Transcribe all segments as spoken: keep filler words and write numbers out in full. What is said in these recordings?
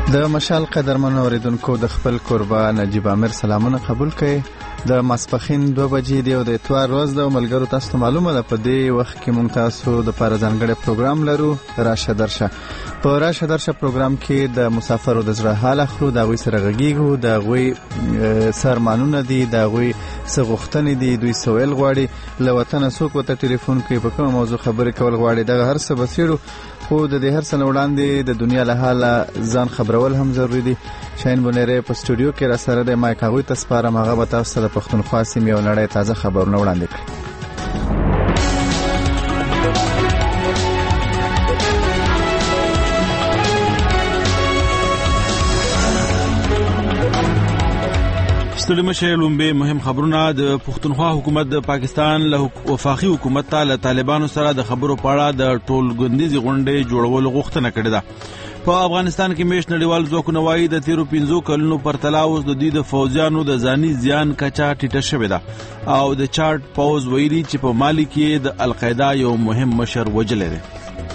د مشال قدرمن اوریدونکو د خپل قربا نجیب امیر سلامونه قبول کړئ. د ماسپخین دوه بجې دی او د اتوار ورځ د ملګرو تاسو ته معلومه ده په دې وخت کې مونږ تاسو د پاره ځانګړی پروګرام لرو راشه درشه. په راشه درشه پروګرام کې د مسافرو د زړه حال اخلو، د غوي سره غږیږو، د غوي سرمانونه دي، د غوي سغختنې دي، دوی سوال غواړي له وطن څوک وته ټلیفون کوي په کومه موضوع خبرې کول غواړي، دغه هر څه بسیرو. خو د دې هر څه وړاندې د دنیا له حاله ځان خبرول هم ضروری دي. شاین بونیره په سټوډیو کې را سره د مایک هغوی ته سپارم، هغه به تاسو ته د پښتونخوا سیمې او نړۍ تازه خبرونه وړاندې کړي. ستړي مشه لومبه مهم خبرونه. د پښتونخوا حکومت د پاکستان له وفاقي حکومت ته له طالبانو سره د خبرو په اړه د ټولګندیزي غونډې جوړولو غوښتنه کړې ده. په افغانستان کې میش نړیوال ځواکونه وایي د تیرو پنځو کلونو پرتله اوس د دوی د فوجیانو د ځاني زیان کچه ټیټه شوې ده او د چارټ پوز ویلي چې په مالي کې د القاعده یو مهم مشر وژلی دی.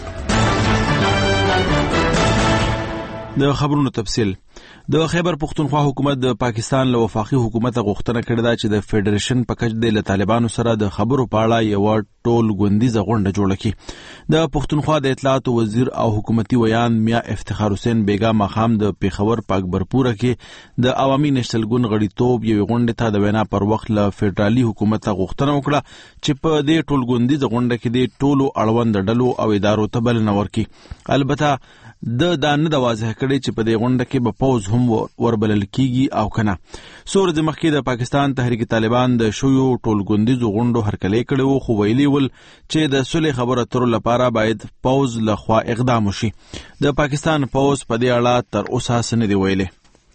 د خبرونو تفصیل. د خیبر پختونخوا حکومت د پاکستان له وفاقي حکومت غوښتنه کړې ده چې د فدریشن په کچ د طالبانو سره د خبرو په اړه یو ټول غونډیزه غونډه جوړه کړي. د پختونخوا د اطلاعات وزیر او حکومتي ویان میا افتخار حسین بیگا مخام د پیښور په اکبرپوره کې د عوامي نشل ګوند غړیتوب یو غونډه ته د وینا پر وخت له فدرالي حکومت غوښتنه وکړه چې په دې ټول غونډیزه غونډه کې د ټولو اړوند ډلو او ادارو ته بلنه ورکړي. البته د دانه د واضح کړي چې په دې غونډه کې به پوز هم وربلل کیږي او کنه. سور د مخکې د پاکستان تحریک طالبان د شویو ټولګوندیزو غونډو هرکلی کړي خو ویلي ول چې د صلح خبرو اترو لپاره باید پوز لخوا اقدام وشي. د پاکستان پوز په دې اړه تر اوسه څه نه دی ویلي.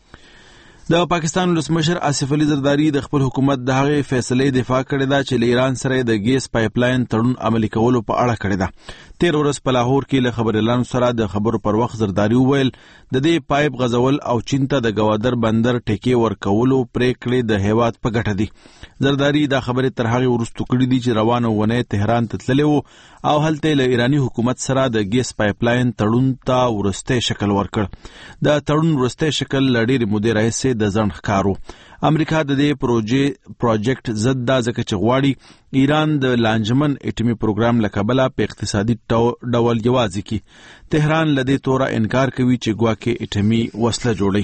د پاکستان ولسمشر آصف علي زرداری د خپل حکومت د هغې فیصلې دفاع کړې ده چې له ایران سره د ګیس پایپ لاین تړون عملي کولو په اړه کړې ده. تیر ورځ په لاهور کې له خبريالانو سره د خبرو پر وخت زرداری وویل د دې پایپ غځول او چین ته د ګوادر بندر ټیکې ورکولو پریکړې د هیواد په ګټه دي. زرداری دا خبرې تر هغې وروسته کړې دي چې روانه ونې تهران ته تللی وو او هلته له ایرانی حکومت سره د ګیس پایپ لاین تړون ته وروستی شکل ورکړ. د تړون وروستی شکل له ډېرې مودې راهیسې د ځنډ ښکار و. امریکا د دې پروژې پروجیکټ ضد ده ځکه چې غواړي ایران د لانجمن اټومي پروګرام له کبله په اقتصادي ډول یوازې کړي. تهران له دې توره انکار کوي چې ګواکې اټومي وسله جوړوي.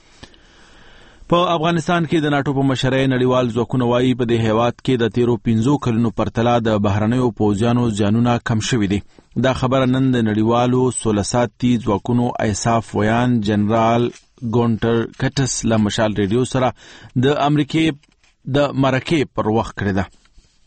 په افغانستان کې د ناټو په مشرۍ نړیوال ځواکونه وایي په دې هیواد کې د تیرو پنځو کلونو پرتله د بهرنیو پوځیانو زیانونه کم شوي دي. دا خبره نن د نړیوالو سوله ساتي ځواکونو ایساف ویان جنرال ګونټر کټس له مشال ریډیو سره د امریکې د مرکې پر وخت کړې ده.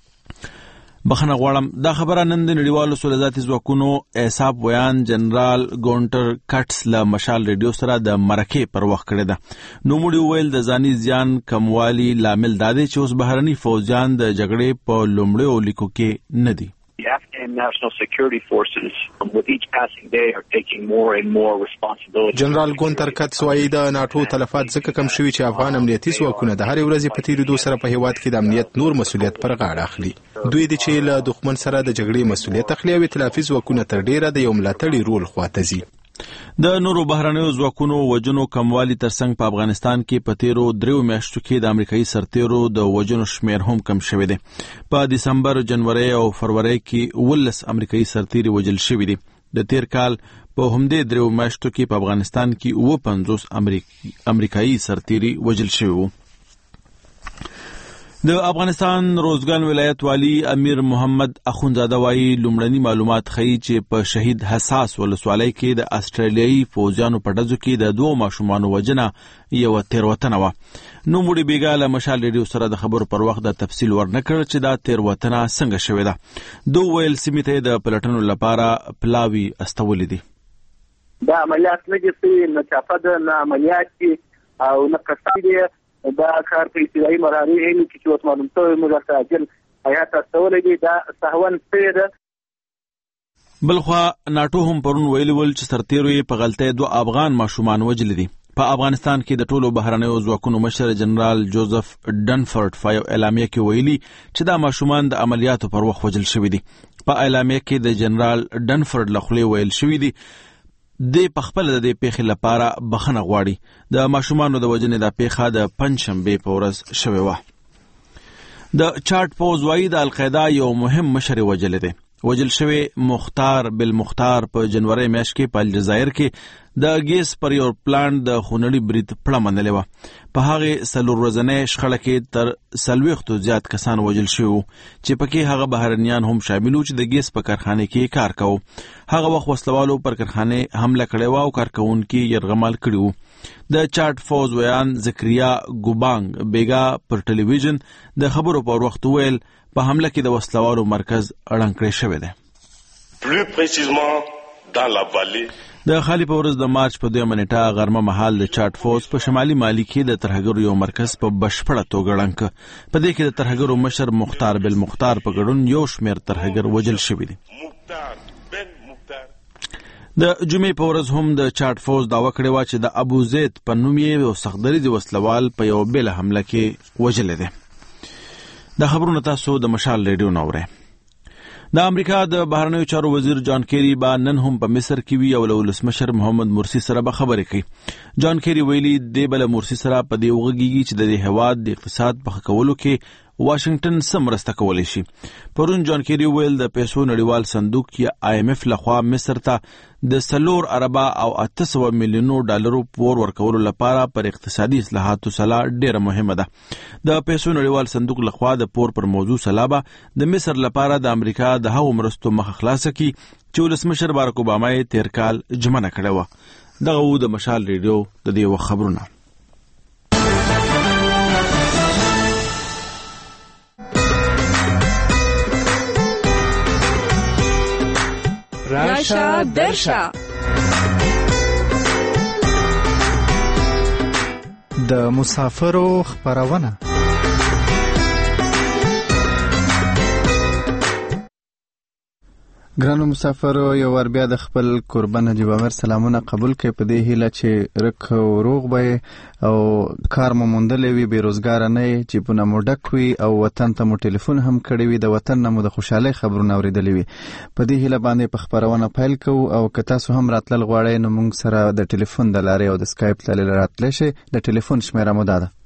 بخنه غواړم دا خبره نن د نړیوالو سوله ساتي ځواکونو ایساف ویان جنرال ګونټر کټس له مشال ریډیو سره د مرکې پر وخت کړې ده. نو موږ ویل د ځاني زیان کموالي لامل دا دی چې اوس بهرني فوجیان د جګړې په لومړیو لیکو کې نه دي. The Afghan National Security Forces with each passing day are taking more and more responsibility. جنرال ګونټر کټس وايي د ناټو تلفات ځکه کم شوي چې افغان امنیتي ځواکونه د هرې ورځې په تیریدو سره په هیواد کې د امنیت نور مسؤلیت پر غاړه اخلي. دوی د چې له دښمن سره د جګړې مسؤلیت اخلي او ائتلافي ځواکونه تر ډیره د یو ملاتړي رول خواته ځي. د نورو بهرنیو ځواکونو وجنو کموالي ترڅنګ په افغانستان کې په تیرو دریو میاشتو کې د امریکایي سرتیرو د وجنو شمیر هم کم شوی دی. په دسمبر، جنوري او فروری کې ولس امریکایي سرتیري وجل شوي دي. د تیر کال په همدې دریو میاشتو کې په افغانستان کې اووه پنځوس امریکایي سرتیري وجل شوي وو. د افغانستان روزګان ولایت والی امیر محمد اخونزاده وایي لومړني معلومات ښیي چې په شهید حساس ولسوالۍ کې د استرالیایي فوجیانو په ډزو کې د دوو ماشومانو وژنه یوه تېروتنه وه. نو موږ بیګا له مشال ریډیو سره د خبرو پر وخت د تفصیل ورنه کړ چې دا تېروتنه څنګه شوې ده. دوی ویل سیمې ته د پلټنو لپاره پلاوي استولې دي. دا عملیات نه دي ناڅاپه ده، نه عملیات دي او نه قصدي دي. دا کار په ابتدایي مراحلو کې چې اوس معلوم شوی موږ ورته عاجل حیات استولی دي، دا سهون شوې ده. بلخوا ناټو هم پرون ویلي ول چې سرتیرو یې په غلطۍ دوه افغان ماشومان وژلي دي. په افغانستان کې د ټولو بهرنیو ځواکونو مشر جنرال جوزف ډنفورډ په یو اعلامیه کې ویلي چې دا ماشومان د عملیاتو پر وخت وژل شوي دي. په اعلامیه کې د جنرال ډنفورډ له خولې ویل شوي دي د پخپل د پیښې لپاره بخنه غواړي. د ماشومانو د وجنې د پیښه د پنځشنبه په ورځ شوې و. د چاټ پوز وایي د القاعده یو مهم مشر وجل دی. وجل شوی مختار بالمختار په جنوري میاشت کې په الجزایر کې د ګیس پر یو پلانټ د خونړي برید پړه منلې وه. په هغې څلور ورځنۍ شخړه کې تر څلوېښتو زیات کسان وژل شوي وو چې پکې هغه بهرنیان هم شامل وو چې د ګیس په کارخانه کې کار کوو. هغه وخت وسلوالو پر کارخانې حمله کړې وه او کارکوونکي یرغمال کړي وو. د چاټ فوز ویان زکریا ګوبانګ بیګا پر ټلویزیون د خبرو پر وخت ویل په حمله کې د وسلوالو مرکز اړنګ کړی شوی دی. plus précisément dans la vallée د خالی په ورځ د مارچ په دویمه نیټه غرمه مهال د چاټ فوز په شمالي مالی کې د ترهګرو یو مرکز په بشپړه توګه ړنګ کړ. په دې کې د ترهګرو مشر مختار بالمختار په ګډون یو شمېر ترهګر وژل شوي دي. د جمعې په ورځ هم د چاټ فوز دعوه کړې وه چې د ابو زید په نوم یې یو سختدریځي وسلوال په یو بېله حمله کې وژلی دی. د خبرونو تاسو د مشال ریډیو نه اورئ. د امریکا د بهرنیو چارو وزیر جان کیری به نن هم په مصر کې وي او له ولسمشر محمد مرسي سره به خبرې کوي. جان کیری ویلي دی به له مرسي سره په دې وغږیږي چې د دې هېواد د اقتصاد په ښه کولو کې واشنگټن څه مرسته کولی شي. پرون جان کیری ویل د پیسو نړیوال صندوق یا آی ایم اف لخوا مصر ته د څلور اربه او اته سوه میلیونو ډالرو پور ورکولو لپاره پر اقتصادي اصلاحاتو سلا ډیره مهمه ده. د پیسو نړیوال صندوق لخوا د پور پر موضوع سلا به د مصر لپاره د امریکا د هغو مرستو مخه خلاصه کړي چې ولسمشر بارک اوباما یې تیر کال ژمنه کړې وه. دغه و د مشال ریډیو د دې وخت خبرونه. راشه درشه د مسافرو خبرونه. ګرانو مسافرو یو ور بیا د خپل قربان جوامر سلامونه قبول کړئ په دې هیله چې رک او روغ به او کار مو موندلې وي، بیروزګار نه یې، جیبونه مو ډک وي او وطن ته مو ټلیفون هم کړی وي، د وطن نه مو د خوشحالۍ خبرونه اورېدلې وي. په دې هیله باندې په خبرونه پیل کوو او که تاسو هم راتلل غواړئ نو موږ سره د ټلیفون د لارې او د سکایپ له لارې راتلی شئ. د ټلیفون شمیره مو دا ده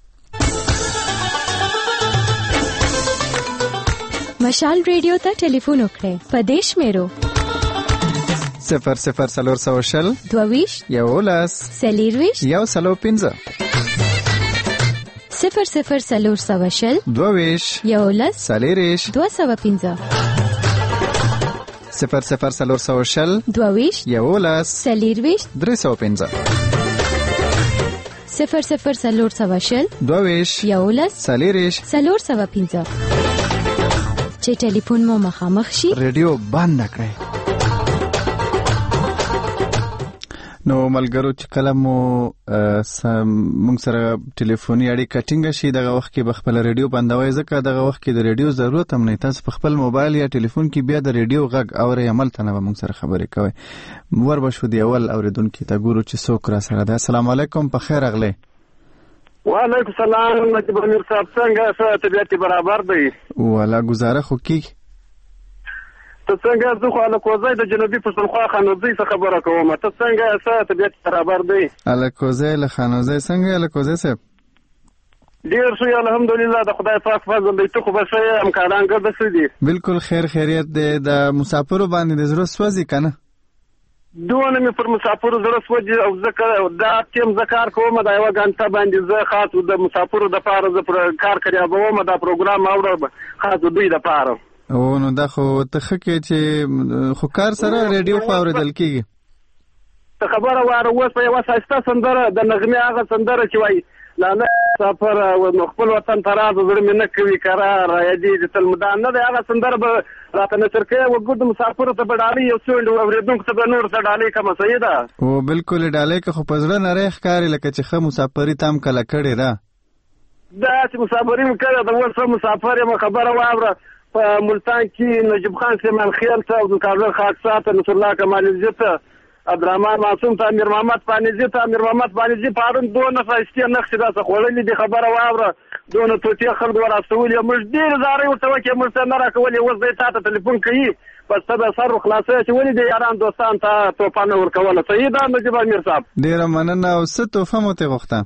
مشال ریډیو ته ټلیفون وکړئ په دې شمیرو صفر صفر څلور سوه شل دوهویشت یولس څلېرویشت یو سلو پنځه صفر صفر څلور سوه شل دوهویشت یولس څلېرویشت دوه سوه پنځه صفر صفر څلور سوه شل دوهویشت یولس څلېرویشت درې سوه پنځه صفر صفر څلور سوه شل دوهویشت یولس څلېرویشت څلور سوه پنځه چې ټلیفون مو مخامخ شي ریډیو بند کړئ. نو ملګرو چې کله مو موږ سره ټلیفوني اړیکه ټینګه شي دغه وخت کې به خپل ریډیو بندوي، ځکه دغه وخت کې د ریډیو ضرورت هم نه. تاسو په خپل موبایل یا ټلیفون کې بیا د ریډیو غږ اورئ، عملته نه به موږ سره خبرې کوئ. ور به شو دی اول اورېدونکي ته ګورو چې څوک را سره ده. السلام علیکم، په خیر راغلی. وعلیکم السلام نجیب امیر صاحب، څنګه څه طبیعت برابر دی؟ والا گزاره خو کیږي. ته څنګه؟ زه خو الکوزی د جنوبي پښتونخوا خانوزۍ څخه خبره کوم. ته څنګه څه طبیعت برابر دی؟ الکوزی له خانوزۍ څنګه الکوزی صاحب؟ ډیر ښه الحمدلله، د خدای پاک فضل دی. ته خو به ښه همکاران ګرده څه دي؟ بالکل خیر خیریت دی. د مسافرو باندې د زړه سوځي که نه؟ دونه مې پر مسافرو زړه سوځي او زه دا ټیم زه کار کوم د یوه ګنټه باندې. زه خاص د مسافرو دپاره زه پر کار کریابوم، دا پروګرام اورم خاص دوی دپاره. او نو دا خو ته ښه کې چې خو کار سره ریډیو خو اورېدل کېږي. ته خبره واره اوس په یوه ښایسته سندره د نغمې هغه سندره چې وایي لاله مسافر نو خپل وطن ته راځه زړه مې نه کوي قرار یادېږي تل مدام نه دی. هغه سندره به راته نشر کوي وګور د مسافرو ته به ډالۍ یو څو اورېدونکو ته به نور څه ډالۍ کمه صحیح ده. او بالکل ډالۍ که خو په زړه نری ښکاري لکه چې ښه مسافري تام کله کړې ده. داسې مسافري مې کړې ده. اوس ښه مسافر یم. خبره واوره په ملتان کې نجیب خان سلیمان خیل ته عبدالقادر خاکسار ته نصرالله کمالزي ته عبدالرحمن معصوم ته امیر محمد فانیزي ته امیر محمد فانیزي پارون دونه ښایستې نقشې داسې خوړلې دي خبره واوره دونه توتې خلکو راستولې موږ ډېرې زارۍ ورته وکړې موږ ته نه راکولې اوس دی تا ته تلیفون کوي بس ته د سر خلاصوي چې ولې د یاران دوستان ته توپه نه ورکوله صحیح ده نجیب امیر صاحب ډېره مننه او څه توفه مو ترې غوښته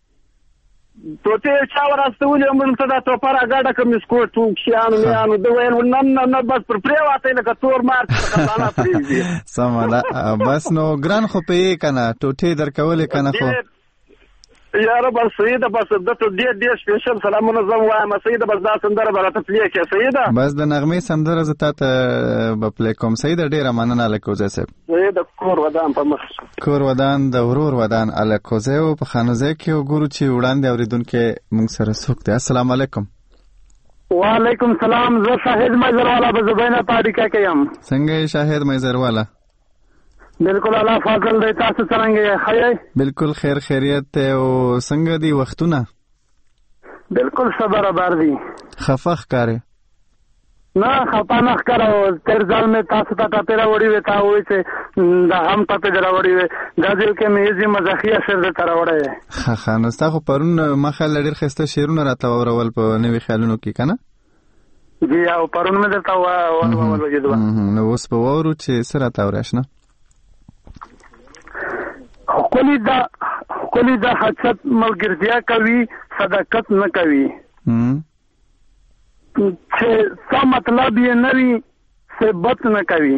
توتې چا وراستولې موږ ته دا توپه راګډه کړه مسکوټ کښیانو میانو ده ویل نه نه نه بس پر پرېوتی لکه تور مار چې خزانه پرېږدي سمه ده بس نو ګران خو پوهېږې که نه ټوټې درکولې که نه خو یاره بس صحیح ده بس ده ته ډېر ډېر سپېشل سلامونه زه هم وایم صحیح ده بس دا سندره به راته پلې کړې صحیح ده بس د نغمې سندره زه تا ته به پلې کوم صحیح ده ډېره مننه الکوزی صاحب صحیح ده کور ودان په مخ کور ودان د ورور ودان الکوزی و په خانوزی کې وګورو چې وړاندې اورېدونکی موږ سره څوک دی السلام علیکم وعلیکم سلام زه شاهد میزروالا په زبینه په اړیکه کې یم څنګه یې شاهد میزروالا بالکل الله فضل دی تاسو څنګه یې ښه یې بالکل خیر خیریت دی او څنګه دي وختونه بالکل ښه برابر دي خفه ښکارې نه خفه نه ښکاره تېر ځل مې تاسو ته ټپې راوړې وې تا ووایي چې دا هم ټپې دې راوړې وې دا ځل کې مې ایزي مزاحیه شعر درته راوړی دی ښه ښه نو ستا خو پرون ما خیال ډېر ښایسته شعرونه راته واورول په نوي خیالونو کې که نه جی او پرون مې درته ولوجېدوه نو اوس به واورو چې څه راته اورې اشنا ښکلي ده ښکلي ده حسد ملګرتیا کوي صداقت نه کوي چې څه مطلب یې نه وي ثبت نه کوي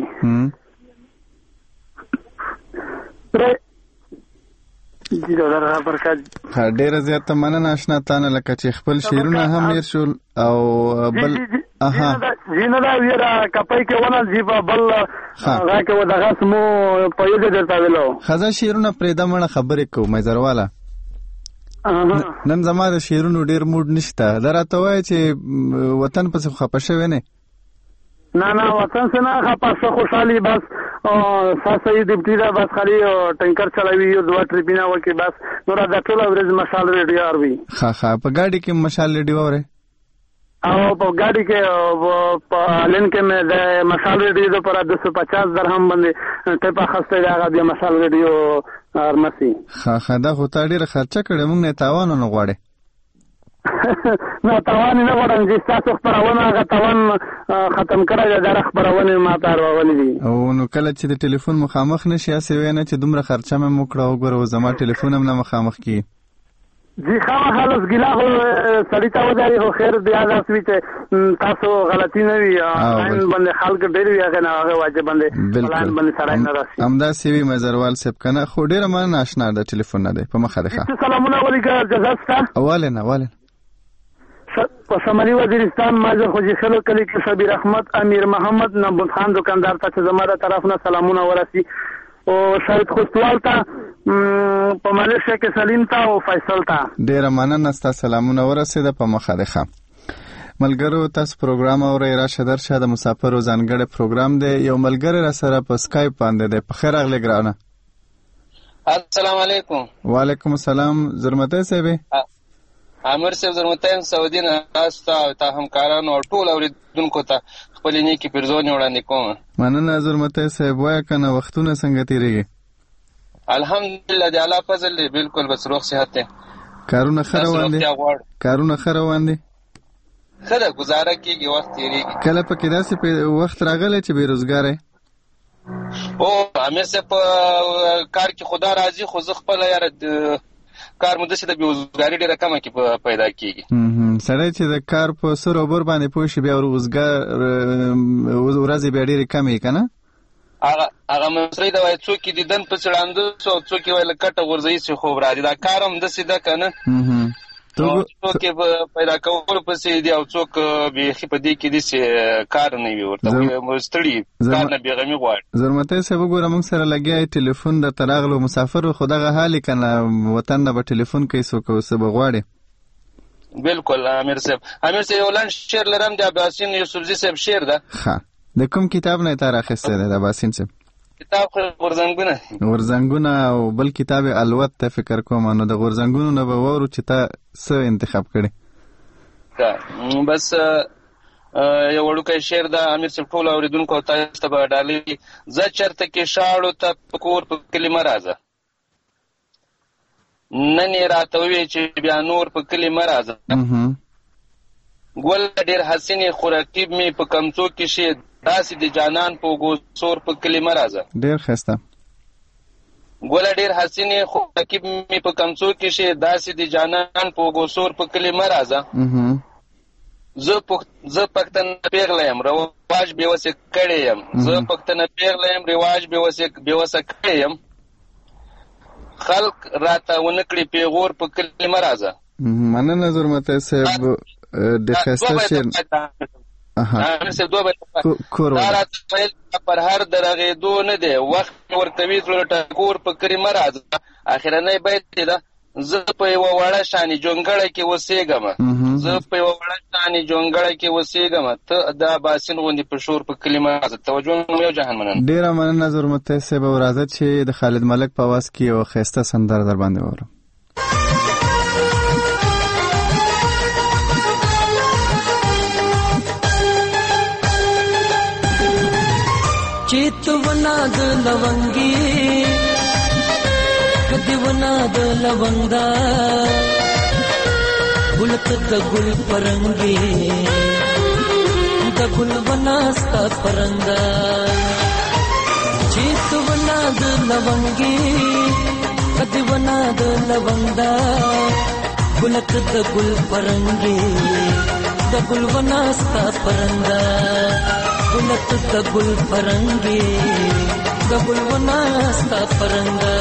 ډېره زیاته مننه اشنا تا نه لکه چې خپل شعرونه هم هېر شول او بل اها جینه دا ویرا کپای کې ونه جی په بل هغه کې ودغه سمو په یوه درته ویلو خزه شعرونه پرېدا مړه خبرې کوو میزروالا نن زما د شعرونو ډېر موډ نشته دا راته وایي چې وطن پسې خفه شوی نه نه نه وطن څه نه خفه څه خوشحالي بس ساسي ډیپټي دا بس خالي ټینکر چلاوي یو دوه ټریپینه وکي بس نور دا ټول ورځ مشال ریډیو اروي ها ها په گاډي کې مشال ریډیو اوري او په گاډي کې په لین کې مې د مشال ریډیو پر دو سو پچاس درهم باندې ته په خسته دا غا مشال ریډیو ارمسي ها ها دا خو تا ډیره خرچه کړې موږ نه تاوان نه غواړي نه تاوان نه غواړم چې تاسو خبرونه هغه تاوان ختم کړی دا خبرونه ما ته راولې دي او نو کله چې د ټلیفون مخامخ نشي اسې وینه چې دومره خرچه مې وکړه او ګورو زما ټلیفون هم نه مخامخ کی جی خامہ خالص ګیلا هو سړی ته وداري هو خیر بیا داسوي چې تاسو غلطی نه وي ان باندې خلک ډېر وي هغه نه هغه واجب باندې پلان باندې سړی نه راشي همدا سیوی مزروال سپ کنه خو ډېر ما ناشنا د ټلیفون نه دی په مخه ده سلامونه علیکم جزاستا اواله نه اواله په شمالي وزیرستان ماجر خوجي خلو کلی کې شبیر احمد امیر محمد نبوت خان دکاندار ته زموږ طرف نه سلامونه ورسي او شاید خوستوال ته په مالشه کې سلیم ته او فیصل ته ډېر مننه ستاسو سلامونه ورسېده په مخه ده ملګرو تاسو پروګرام اورئ راشه درشه د مسافرو ځانګړی پروګرام دی یو ملګری را سره په سکایپ باندې دی په خیر راغلی ګرانه السلام علیکم وعلیکم السلام زرمتی صاحب امر صاحب زرمتایم سعودي نه تاسو او تا همکارانو او ټول اوریدونکو ته خپل نیکی پیرزونې وړاندې کوم مننه زرمتی صاحب وایه کنه وختونه څنګه تیریږي الحمدلله د الله فضل دی بالکل بس روغ صحت دی کارونه ښه روان دي کارونه ښه روان دي ښه ده ګزاره کېږي وخت تیریږي کله پکې داسې وخت راغلی چې بېروزګار یې او امیر صاحب په کار کې خدا راځي خو زه خپله یاره کار مو داسې د بېروزګاري ډېره کمه کې پیدا کېږي سړی چې د کار په سر او بر باندې پوه شي بیا روزګار ورځې بیا ډېرې کمې یې که نه هغه مصری د وایي څوک یې دیدن پسې ړانده شو او څوک یې وایي له کټه غورځوي چې خوب راځي دا کار هم داسې ده که نه څوک یې پیدا کولو پسې دي او څوک بیخي په دې کې داسې کار نه وي ورته ستړي کار نه بېغمي غواړي زرمتی صاحب وګوره موږ سره لګیا یې ټلیفون درته راغلو مسافر خو دغه حال یې که نه وطن نه به ټلیفون کوي څوک څه به غواړي بالکل امیر صاحب امیر صاحب یو لنډ شعر لرم د اباسین یوسفزي صاحب شعر ده ښه د کوم کتاب نه یې تا راخیستی دی د اباسین صاحب کتاب غورځنګونه غورځنګونه او بل کتاب الوت ته فکر کوم نو د غورځنګونو نه به واورو چې تا څه انتخاب کړي بس یو وړوکی شعر د امیر صاحب ټولو اورېدونکو تاسو ته به ډالۍ زه چېرته کې شاړو ته په کور په کلي مه راځه نن یې راته وویې چې بیا نور په کلي مه راځه ګل ډېر حسینې خو رقیب مې په کمڅو کې شي داسې د جانان په اوږو سور په کلي مه راځه ډېر ښایسته ګوله ډېر حسینې خو رقیب مې په کمڅو کې شي داسې د جانان په اوږو سور په کلي مه راځه زه زه پښتنه پیغله یم رواج بېوسې کړی یم زه پښتنه پیغله یم رواج بېوسه کړی یم خلک راته ونه کړي پیغور په کلي مه راځه مننه زرمتی صاحب د ښایسته شعر دا راته ویل پر هر د رغېدو نه دی وخت ورکوي زړه ټکور په کلي مه راځه اخرنی بیت دی ده زه په یوه وړه شانې جونګړه کې اوسېږم زه په یوه وړه شانې جونګړه کې اوسېږم ته دا باسین غوندې په شور په کلي مه راځه توجه مو یو جهان مننه ډېره مننه زرمتی صاحب او راځه چې د خالد ملک په اواز کې یوه ښایسته سندره در باندې واورم چیتونا د لونګي کدیونا د لونګا ګلت د ګل پرنګي د ګل وناستا پرنګا چیتونا د لونګي کدیونا د لونګا ګلت د ګل پرنګي د ګل وناستا پرنګا ګلت د ګل پرنګي د ګل وناستا پرنګا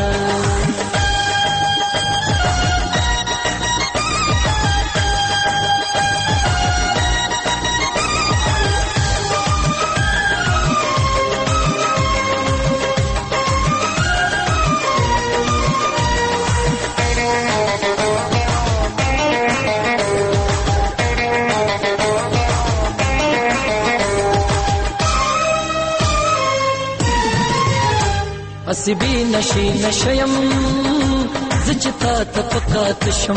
حسبی نشی نشیم زچتا تفقات شم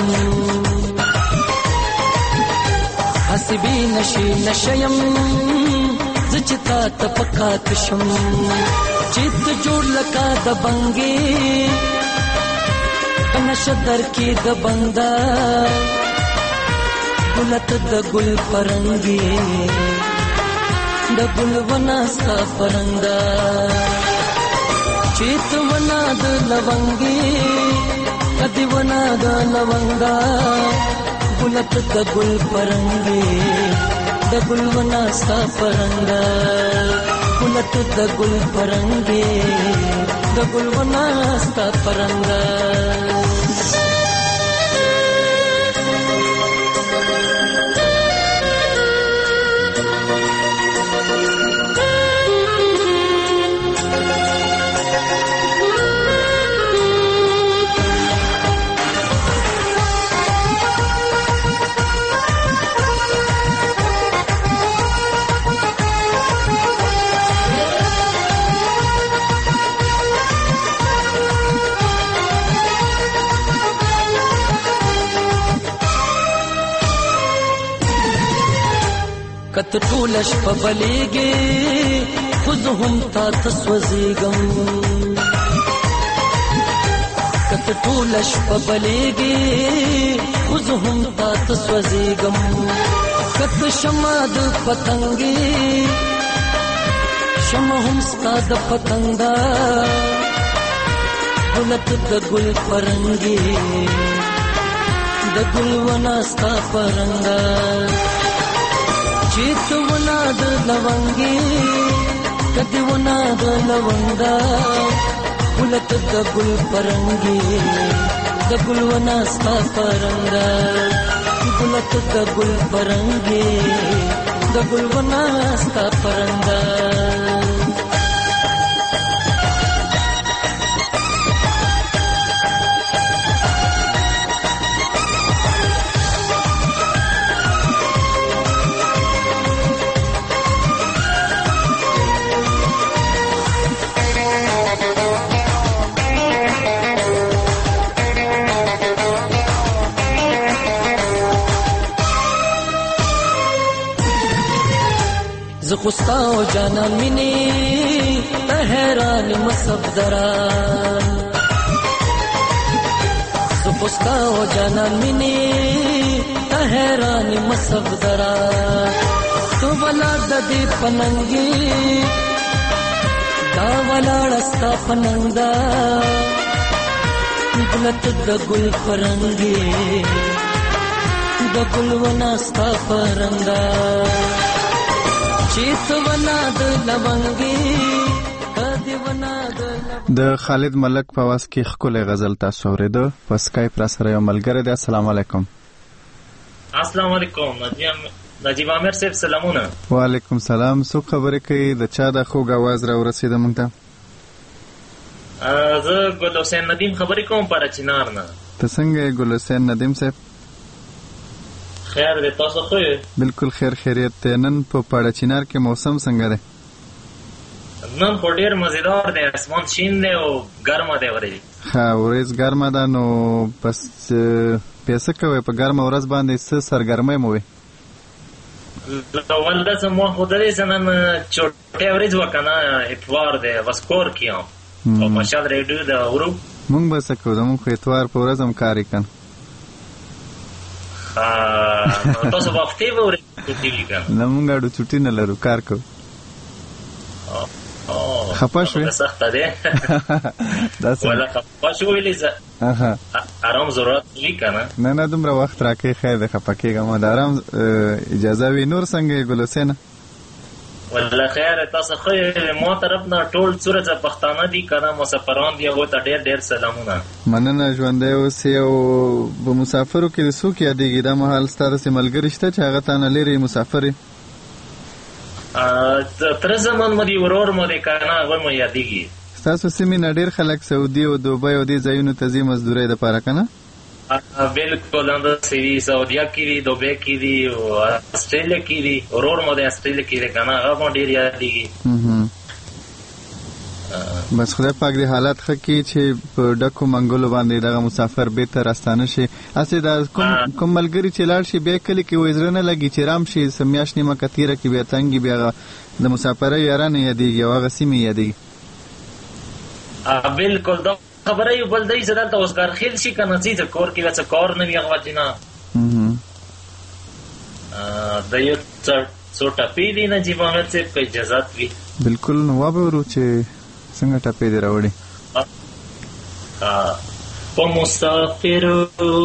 حسبی نشی نشیم زچتا تفقات شم چیت جوړ لکا د بنګي کنشدر کی د بندا ګلت د ګل پرنګي د ګل وناستا پرنګا چیتونا د لونګي کدیونا د لونګا ګلت د ګل پرنګي د ګل وناستا پرنګا ګلت د ګل پرنګي د ګل وناستا پرنګا کت ټولش په بلیږي خود هم تا تسوځيګم کت ټولش په بلیږي خود هم تا تسوځيګم کت شمع د پتنګي شمع هم ستا د پتنګا ګلت د ګل پرنګي د ګل وناستا پرنګا چیتونا د لونګي کدیونا د لونګا ګلت د ګل پرنګي د ګل وناستا پرنګا ګلت د ګل پرنګي د ګل وناستا پرنګا زخستا و جانان مینی تهران مصفدران زخستا و جانان مینی تهران مصفدران تو ولاد دی پننگی دا ولادستا پننگدا گلت د گل پرنگی د گل وناستا پرنگا چیت ونا د لونگی کدی ونا د خالد ملک په واس کې خپل غزل تاسو اوریدو په سکایپ را سره یو ملګری دی. السلام علیکم. السلام علیکم نجیب عامر صاحب سلامونه. وعلیکم سلام. سو خبرې کوي د چا د خوږ आवाज را ورسېده مونږ ته؟ زه ګل حسین ندیم خبرې کوم پر چنار نه. ته څنګه ګل حسین ندیم صاحب؟ خیر دی تاسو خو یې؟ بالکل خیر خیریت دی. نن په پاړه چنار کې موسم څنګه دی؟ نن خو ډېر مزیدار دی، اسمان شین دی او ګرمه دی ورځ. ښه ورځ ګرمه ده نو بس پیسه کوئ په ګرمه ورځ باندې څه سرګرمۍ مو وي؟ ولدا زما خو درې زنان چوټه ورځ وکنه اتوار دی بس کور کیام او ماشال ریډیو دا ورو مونږ به څه کوو مونږ خو اتوار په ورځ هم کار کوو. ها تاسو په هفته به ورځ چټي کوئ؟ نه مونږ اډو چټي نه لرو، کار کوو. خپه شوې؟ سخته ده ولا خپه شوې لیزه آرام ضرورت وی کنه. نه نه دومره وخت راکې خیر ده خپه کېږم. د آرام اجازه وي. نور څنګه ګل حسین؟ والله خیر تاسو خو مو طرف نه ټول صورت پښتانه دي کنه مسافران دي هغه ته ډېر ډېر سلامونه. مننه ژوندی اوسې. او په مسافرو کې د څوک یادېږي دا مهال ستا داسې ملګري شته چې هغه تا نه لرې مسافر یې؟ تر زمان مو دی ورور مو دی کنه هغه مو یادېږي. ستاسو سیمې نه ډېر خلک سعودي او دوبۍ او دې ځایونو ته ځي مزدورۍ دپاره که نه؟ بالکل همداسې دي. سعودیه کې دي، دوبۍ کې دي او اسټرالیا کې دي. ورور مو دی اسټرالیا کې دی کنه هغه مو ډېر یادېږي. بس خدای پاک دې حالات ښه کړي چې په ډکو منګلو باندې دغه مسافر بېرته راستانه شي. هسې دا کوم کوم ملګري چې لاړ شي بیا کلي کې وایي زړه نه لګي چې رام شي څه میاشت نیمه که تېره کړي بیا تنګ بیا هغه د مسافرۍ یارانې یادېږي او هغه سیمې یادېږي. بالکل دا خبره یو بل دی چې دلته اوسګار خیل شي که نه ځي د کور کې څه کار نه وي هغه وجې نه د یو څو ټپې دي نجیب احمد صاحب که اجازت وي. بالکل نو وابورو چې څنګه ټپې دې راوړي. په مسافرو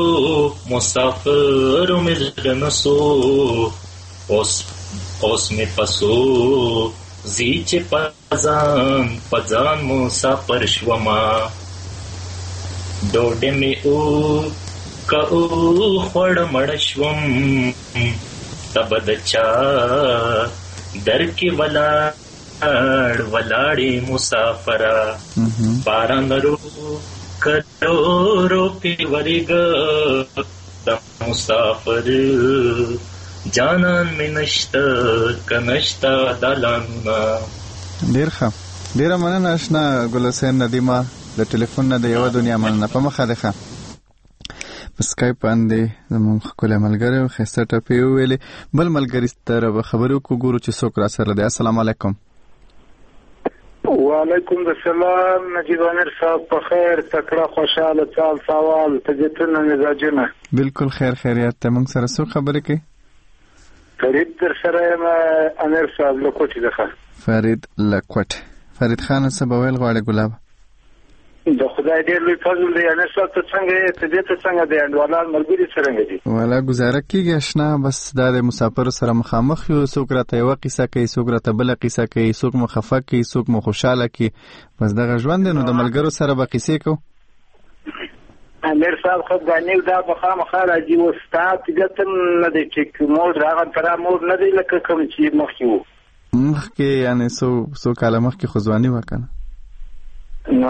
مسافرو مې زړه نسو اوس اوس مې پسو زی چې پځان پځان مسافر شوما ډوډۍ مې او که او خوړ مړ شوم تب د چا در کې ولاړ ولاړې مسافره باران رو کروڑو پی ورګه د مسافر جانان مې نشته که نشته دالانونه. ډېر ښه. ډېره مننه اشنا ګل حسین ندیمه د ټلیفون نه د یوه دنیا مننه. په مخه دی ښه. په سکایپ باندې زموږ ښکلی ملګری ښایسته ټپې وویلې. بل ملګري سره به خبرې وکړو ګورو چې څوک را سره دی. السلام علیکم. وعلیکم السلام نجیب امیر صاحب په خیر تکړه خوشاله چال سوال طبیعتونه مزاجونه بالکل خیر خیریت ته. موږ سره څوک خبرې کوي؟ فرید در سره یم امیر صاحب له کوټې څخه. فرید له کوټې. فرید خانه څه به ویل غواړې ګلاب؟ د خدای ډېر لوی فضل دی. امیر صاحب ته څنګه یې؟ طبیعت څنګه دی؟ انډوالان ملګري څرنګه دي؟ والا ګزاره کېږي اشنا. بس دا د مسافرو سره مخامخ یو. څوک راته یوه قصه کوي، څوک راته بله قصه کوي، څوک مو خفه کوي، څوک مو خوشحاله کوي. بس دغه ژوند دی. نو د ملګرو سره به قصې کوو. امیر صاحب خو دانیو دا به خامخا راځي. اوس ستا طبیعت نه دی چې موډ هغه پره موډ نه دی لکه کوم چې مخکې وو. مخکې یعنې څو څو کاله مخکې خو ځواني وه که نه؟ نو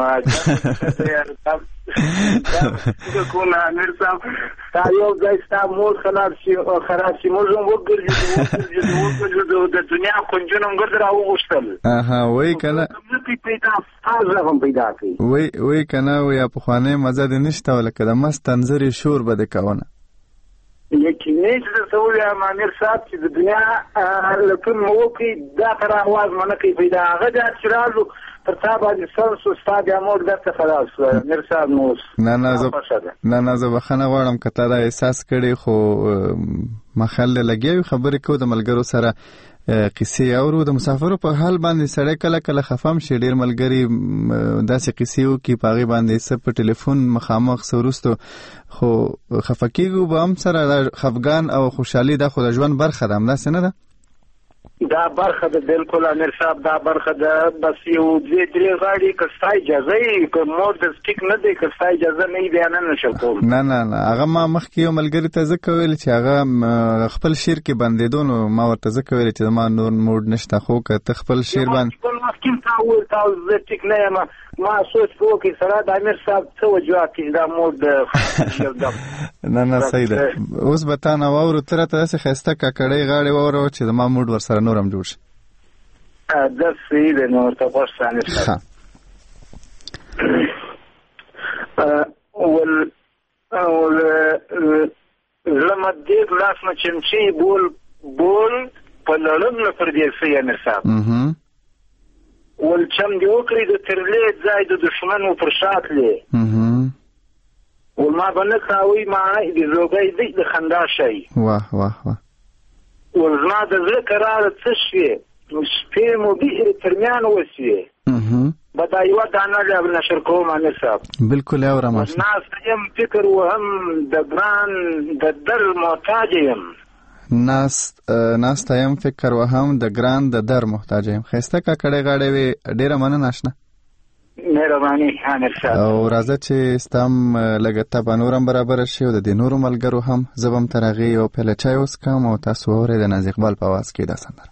کومه امیر صاحب ستا یو ځای ستا موډ خراب شي خراب شي موږ هم وګرځېدو وګرځېدو د دنیا کنجونه هم ګرد را وغوښتل. اها وایي که نه پیدا ستاسو هم پیدا کوي. وایي که نه وایي پخوانۍ مزه دې نشته لکه د مست انځرې شور به دې کوونه. یقیني چې د سوي امیر صاحب چې د دنیا لکه مو کې دا تر اواز منه کوي پیدا هغه د چرالو تر تا باندې سلسو ستاد امور درته خلاص امیر صاحب نو نه نه زه نه نه زه بخنه غواړم کته دا احساس کړي خو مخل لګي خبرې کو د ملګرو سره قصې اورو د مسافرو په حال باندې سړی کله کله خفم شي ډیر ملګری داسې قصې وکي پاغي باندې سب په ټلیفون مخامخ سورستو خو خفکیږي به هم سره خفغان او خوشحالي د خو د ژوند برخه ده هم داسې نه ده دا برخه ده بالکل امیر صاحب دا برخه ده بس یو دې درې غاړي کستا اجازه یې که مور د سټیک نه دی کستا اجازه نه بیان نه شو کوم نه نه نه هغه ما مخکې یو ملګری ته ځکه ویل چې هغه خپل شیر کې بندیدو نو ما ورته ځکه ویل چې ما نور موډ نشته خو که ته خپل شیر باندې خپل مخکې تا ویل تاسو زه ټیک نه یم ما سوچ وکړ سره د امیر صاحب څه وجوه کې دا موډ نه نه صحیح ده اوس به تا نه واورو تر ته داسې ښایسته ککړۍ غاړې واورو چې زما موډ ورسره نور هم جوړ شي دا صحیح ده نو ورته غوښته امیر صاحب ول لما دې لاس نه چمچي بول بول په لړم نه پر دې سي امیر صاحب ول چم دی وکړي د ترلې ځای د دشمن پر شاتلې ول ما باندې کاوي ما دې زوګي د خندا شي واه واه واه ول ما د زړه قرار څه شي شپې مو به ترمیان وسی بدا یو دانه له نشر کوم امیر صاحب بالکل او رمش ناس یم فکر وهم د ګران د در محتاج یم ناس ناس تایم فکر وهم د ګران د در محتاج یم خسته کا کړه غاړې وی ډیره مننه ناشنه مهرباني امیر صاحب او راځه چې ستام لګته په نورم برابر شي او د نورو ملګرو هم زبم ترغي او په لچای اوس کوم او تاسو اورئ د ناز اقبال په आवाज کې دا سندره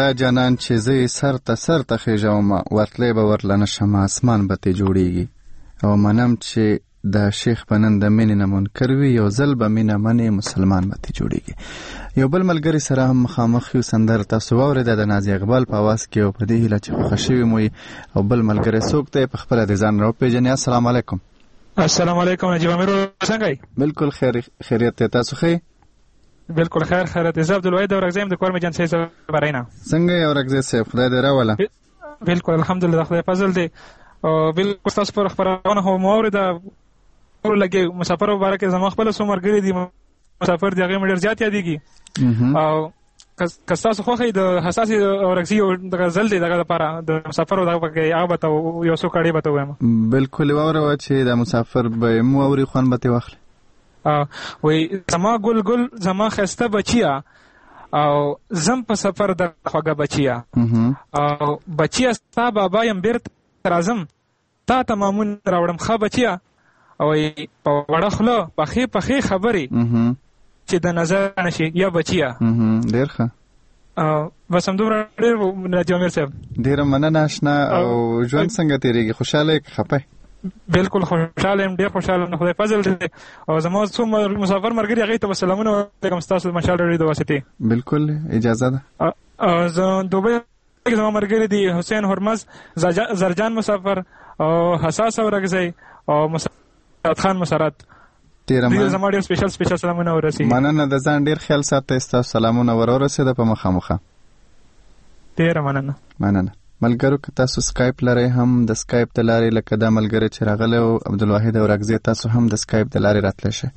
دا جانان چې زه سر ته سر ته خېژوم ورتلی به ورله نشم اسمان به ترې جوړېږي او منم چې د شیخ په نن د مینې نه منکر وي یو ځل به مینه منې مسلمان به ترې جوړېږي. یو بل ملګري سره هم مخامخ یو سندره تاسو واورېده د نازي اقبال په اواز کې او په دې هیله چې خوښه شوي مو او بل ملګری څوک دی په خپله د ځان راوپېژنې. السلام علیکم. السلام علیکم نجیب امیر څنګه یې؟ بالکل خیر خیریت دی، تاسو ښه؟ بالکل خیر خیریت دی. زه عبدالواحد اورکزی یم د کور میجان صاحب براینا. څنګه یې اورکزی صاحب؟ خدای دې راوله. بالکل الحمدلله خدای فضل دی. بالکل تاسو پر خبرونه هم واورېده لګي مسافر مبارک زما خپل څو ملګري دي مسافر دي هغه ډېر زیات یادېږي او که تاسو خوښئ د حساسې اورکزي یو دغه ځل دی دغه لپاره د مسافرو دغه پکې هغه به ته یو څو کړۍ به ته ووایم. بالکل واوره چې د مسافر به مو اوري خوند به ترې واخلي. وایي زما ګل ګل زما ښایسته بچیه او زم په سفر د خوږه بچیه او بچیه ستا بابا یم بېرته راځم تا ته مامون راوړم ښه بچیه او په وړه خوله پخې پخې خبرې چې د نظر نشي یا بچیه. ډېر ښه. بس همدومره ډېر نجیب امیر صاحب. ډېره مننه اشنا. او ژوند څنګه تېرېږي؟ خوشحاله یې که خفه یې؟ بالکل خوشحاله یم، ډېر خوشحاله یم، خدای فضل دی. او زما څو مسافر ملګري هغوی ته به سلامونه ولیږم ستاسو مشال ډېرې د واسطې. بالکل اجازه ده. زه دوبۍ کې زما ملګري دي حسین هرمز، زرجان مسافر او حساس اورکزی او مسرت خان مسرت. ډېره مننه. زما ډېر سپیشل سپیشل سلامونه ورسېږي. مننه. د ځان ډېر خیال ساتئ. ستاسو سلامونه ور ورسېده په مخامخه. ډېره مننه. مننه. ملګرو که تاسو سکایپ لرئ هم د سکایپ د لارې لکه دا ملګری چې راغلی او عبدالواحد اورکزی تاسو هم د سکایپ د لارې راتلی شئ.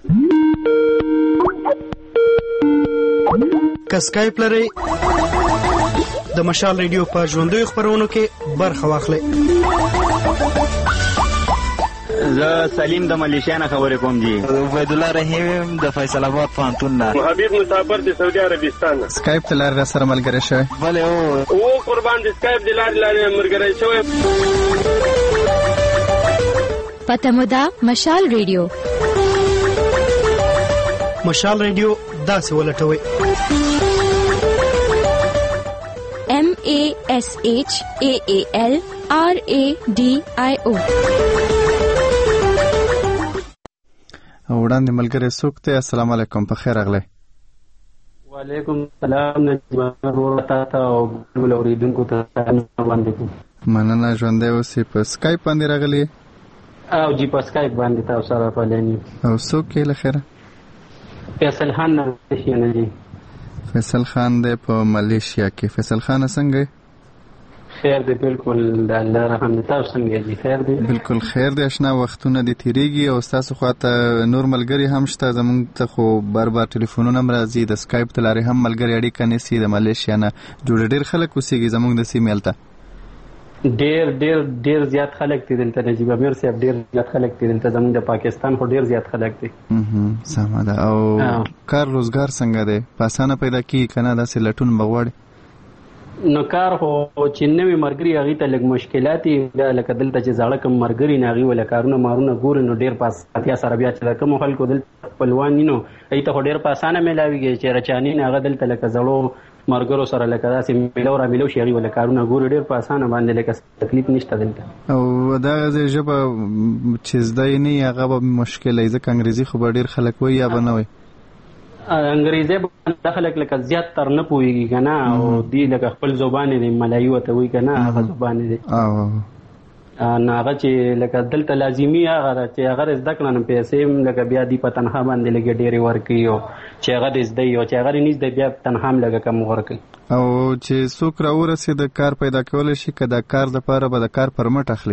که سکایپ لرئ د مشال ریډیو په ژوندیو خپرونو کې برخه واخلئ. زه سلیم د ملیشیا نه خبرې کوم جی. عبید الله رحیم د فیصل آباد پوهنتون نه. حبیب مسافر د سعودي عربستان نه. سکایپ د لارې سره ملګری شوی؟ بله او او قربان د سکایپ د لارې لارې ملګری شوی. پته مو ده مشال ریډیو. مشال ریډیو داسې ولټوئ M A S H A A L R A D I O. او وړاندې ملګری څوک دی؟ السلام علیکم، په خیر راغلی. وعلیکم السلام نجیب امیر ته او ټول اورېدونکو ته باندې کوم. مننه. ژوندی اوسې. په سکایپ باندې راغلی او جی په سکایپ باندې تاسو سره فعالین یو. او څوک یې له خیره؟ فیصل خان نه ملیشیا نه جی. فیصل خان دی په ملیشیا کې. فیصل خان څنګه یې؟ خیر دی بالکل د الله رحم دی. تاسو څنګه دي؟ خیر دی بالکل خیر دی. اشنا وختونه دې تېرېږي او ستاسو خواته نور ملګري هم شته. زموږ ته خو بار بار ټلیفونونه هم راځي، د سکایپ د لارې هم ملګري اړیکه نیسي. د ملیشیا نه جوړ ډېر خلک اوسېږي زموږ د سیمې هلته. ډېر ډېر ډېر زیات خلک دي دلته نجیب امیر صاحب. ډېر زیات خلک دي دلته. زموږ د پاکستان خو ډېر زیات خلک دي. سمه ده. او کار روزګار څنګه دی؟ په اسانه پیدا کېږي که نه داسې لټون به غواړي؟ نو کار خو چې نوي ملګري هغوی ته لږ مشکلات دي. بیا لکه دلته چې زاړه کوم ملګري نه هغوی وله کارونه مارونه ګوري نو ډېر په اسانتیا سره بیا چې د کومو خلکو دلته خپلوان وي نو هغوی ته خو ډېر په اسانه میلاوېږي. چې رچاني نه هغه دلته لکه زړو ملګرو سره لکه داسې میلو را میلو شي هغوی وله کارونه ګوري ډېر په اسانه باندې لکه تکلیف نشته دلته. او دغه ځای ژبه چې زده یې نه وي هغه به مشکله وي ځکه انګریزي خو به ډېر خلک وایي یا به نه وایي؟ انګریزي باندې خلک لکه زیات تر نه پوهېږي که نه او دوی لکه خپل زبان دی ملایي ورته وایي که نه هغه زبان دی. نو هغه چې لکه دلته لازمي هغه ده چې هغه زده کړه نو پیسې هم لکه بیا دوی په تنخوا باندې لږې ډېرې ورکوي او چې هغه دې زده وي او چې هغه دې نه زده بیا تنخوا هم لږه کم ورکوي. او چې څوک راورسېد کار پیدا کولی شي که د کار دپاره به د کار پرمټ اخلي؟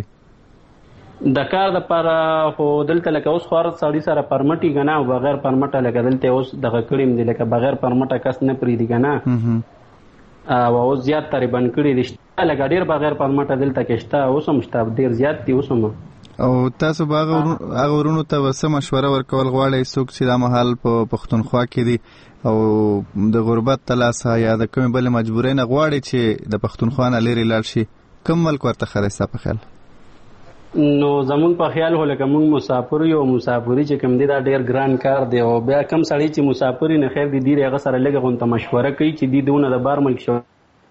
د کار دپاره خو دلته لکه اوس خو هر سړي سره پرمټ وي که نه او بغیر پرمټه لکه دلته اوس دغه کړي م دي لکه بغیر پرمټه کس نه پرېږدي که نه او اوس زیات تقریبا کړي دي شته لکه ډېر بغیر پرمټه دلته کې شته. اوس هم شته ډېر زیات دي اوس هم. او تاسو به هغه ورونو ته به څه مشوره ورکول غواړئ څوک چې دا مهال په پښتونخوا کې دي او د غربت د لاسه یا د کومې بلې مجبورۍ نه غواړي چې د پښتونخوا نه لرې لاړ شي کوم ملک ورته ښه دی ستا په خیال؟ نو زمون په خیال هو لکه مونږ مسافر یو مسافري چې کوم دی دا ډېر ګران کار دی او بیا کم سړی چې مسافري نه خیر دی دی هغه سره لږه غونته مشوره کوي چې دی دونه د بار ملک شو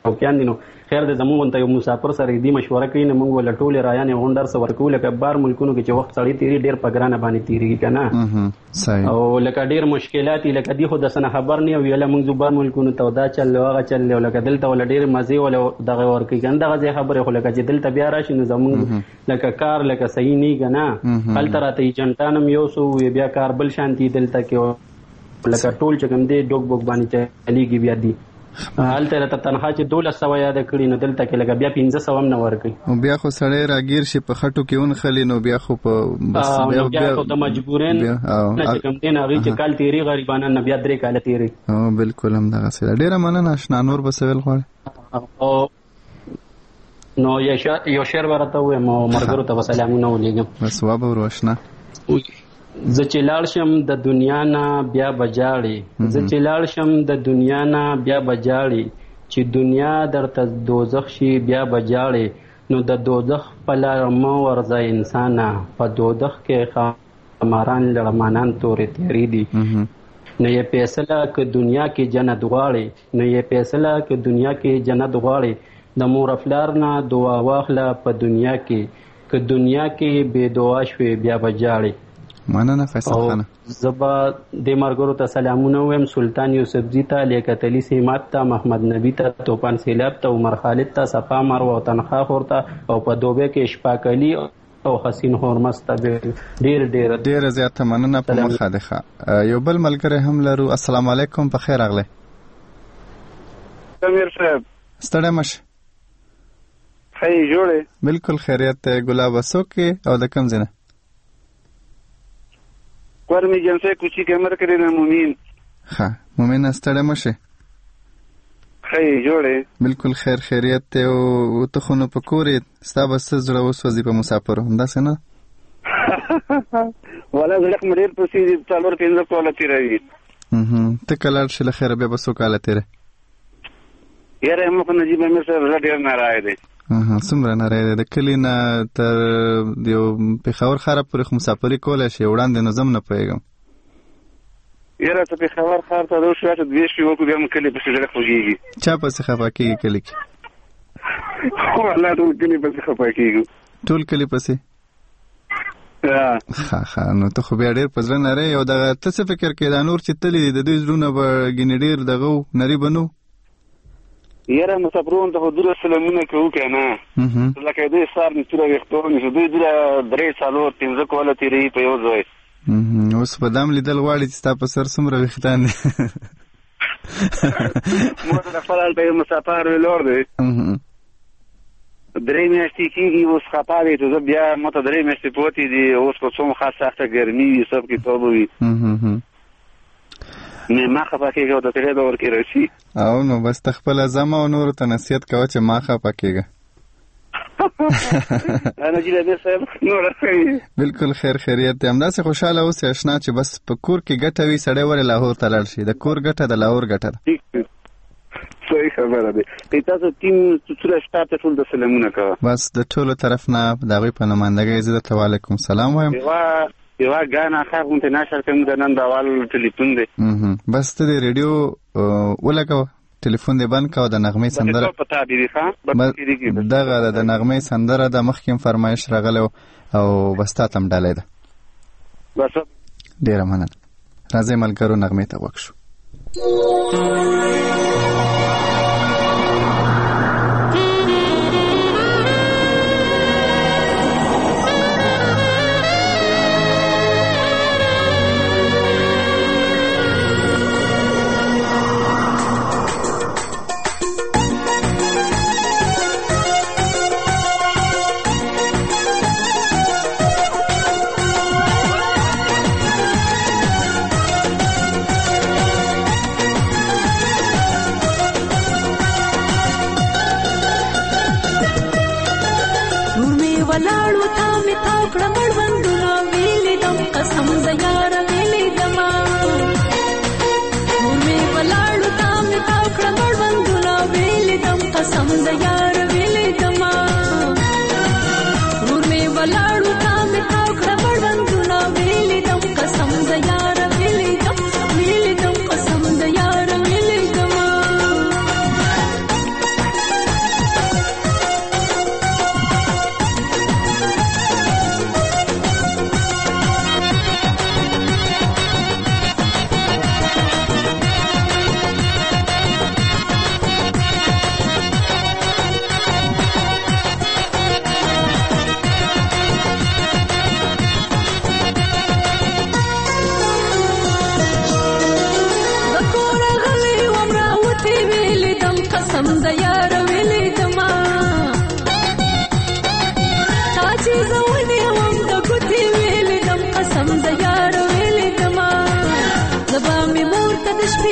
شوقیان دي نو خیر د زموږ ته یو مسافر سره دې مشوره کوي نه موږ ول ټول رایانې غونډر سره ورکو لکه بار ملکونو کې چې وخت سړی تیری ډیر په ګرانه باندې تیریږي کنه صحیح او لکه ډیر مشکلات لکه دی خو د سن خبر نه ویل موږ بار ملکونو ته دا چل هغه چل لکه دلته ول ډیر مزي ول دغه ورکی کنه دغه خبره خو لکه چې دلته بیا راشي نو زموږ لکه کار لکه صحیح نه کنه هل تراته جنټانم یو سو بیا کار بل شانتي دلته کې لکه ټول چې کوم دی ډوک بوک باندې چلیږي بیا دی هلته ته تنخوا چې دولس سوه یاد کړي نو دلته کې لکه بیا پنځه سوه هم نه ورکوي او بیا خو سړی راګیر شي په خټو کې ونښلي نو بیا خو په بس بیا خو د مجبورین نه چې کوم دی نه هغوی چې کال تېري غریبانان نه بیا درې کاله تېري او بالکل همدغسې ده ډېره مننه اشنا نور به څه ویل غواړې نو یو شعر به راته ووایم او ملګرو ته به سلامونه ولیږم بس وابه اشنا زه چې لاړ شم د دنیا نه بیا به جاړې زه چې لاړ شم د دنیا نه بیا به جاړې چې دنیا درته دوزخ شي بیا به جاړې نو د دوزخ په لار مه ورځه انسانه په دوزخ کې خماران لړمانان تورې تیری دي نو یې فیصله که دنیا کې جنت غواړې نو یې فیصله که دنیا کې جنت غواړې د مور افلار نه دعا واخله په دنیا کې که دنیا کې بې دعا شوې بیا به جاړې مننه فیصل خانه زبا د مرګرو ته سلامونه وایم سلطان یوسفزي ته لیاقت علي سیمات ته محمد نبی ته توپان سیلاب ته عمر خالد ته صفا مروه او تنخوا خور ته او په دوبه کې اشفاق علي او حسین هورمز ته ډیر ډیر ډیر زیاته مننه په مخه ده یو بل ملګری هم لرو السلام علیکم په خیر راغله امیر صاحب ستړی مشه خی جوړه بالکل خیریت ګلاب اسوکي او د کوم ځای ورمی جنسه کوچی کمر کړی نه مومین ها مومین ستړی مشه خی جوړه بالکل خیر خیریت ته او ته خو نو پکورې ستا بس زړه وسوځي په مسافر همدا څنګه ولا زلک مډیر پسې څلور پنځه کوله تیروي اها ته کله شل خیر به بسو کاله تیره یاره موږ نجیب امیر صاحب ډیر ناراضه دي اها څومره ناراضه ده کلی نه تر یو پېښور خراب پرې مسافري کولی شي وړاندې نو زم نه پوهېږم یاره ته پېښور ښار ته روش راشه دوې شپې وکړو بیا مو کلي پسې زړه خوږېږي چا پسې خفه کېږي کلي کې والله ټول کلي پسې خفه کېږو ټول کلي پسې ښه ښه نو ته خو بیا ډېر په زړه نری او دغه ته څه فکر کوې دا نور چې تللي د دوی زړونه به ګینې ډېر دغه و نري به نه یاره مسافرون ته خو دوره سلامونه کوو که نه لکه دوی سار نه توره ویښتو نیسو دوی دوره درې څلور پنځه کوله تېروي په یو ځای اوس په دام لیدل غواړي چې ستا په سر څومره ویښتان دي ما ته خپل هلته یو مسافر ویلور دی درې میاشتې کېږي اوس خفا دی چې زه بیا ما ته درې میاشتې پوتې دي اوس په څوم خاص سخته ګرمي وي سب کتاب وي نه ما خفه کېږه او د تېرې به ورکې راشي او نو بس ته خپله ځمه او نورو ته نصیحت کوه چې ما خفه کېږه نجیب امیر صاحب نور ښه بالکل خیر خیریت دی همداسې خوشحاله اوسې اشنا چې بس په کور کې ګټه وي سړی ولې لاهور ته لاړ شي د کور ګټه د لاهور ګټه ده صحیح خبره ده که تاسو ټیم څومره شته ته ټول د سلامونه کوه بس د ټولو طرف نه د هغوی په نمایندګۍ زه درته وعلیکم سلام وایم یوه ګانا خاص غونډه نشر کوم د نن د اول ټلیفون دی بس ته د ریډیو ولګوه ټلیفون دې بند کوه د نغمې سندره دغه د نغمې سندره د مخکې فرمایش راغلی او بس تا ته هم ډالۍ ده ډېره مننه راځئ ملګرو نغمې ته غوږ شو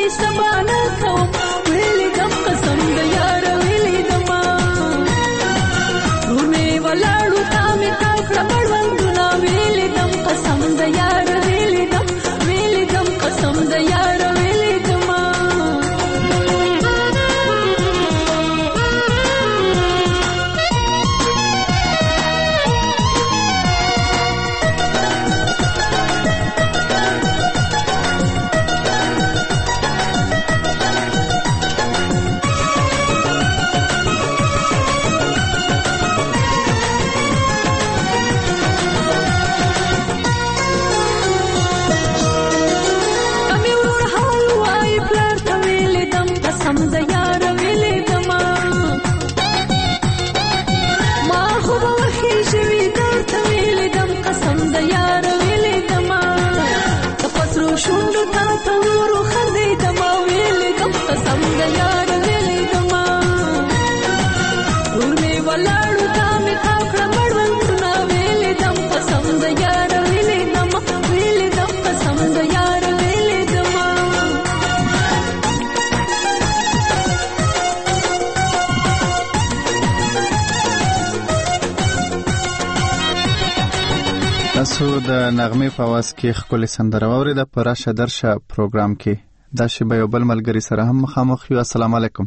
سبانه کوم ویلې دم قسم د یار ویلې دما ورمه ولاړو تا مې تا کړه مړوندونه ویلې دم قسم د یار ویلې دم ویلې دم قسم د یار ویلې دما تاسو د نغمې په आवाज کې ښکلې سندره واورېده په راشه درشه پروګرام کې. دا شیبه یو بل ملګري سره هم مخامخ یو. السلام علیکم.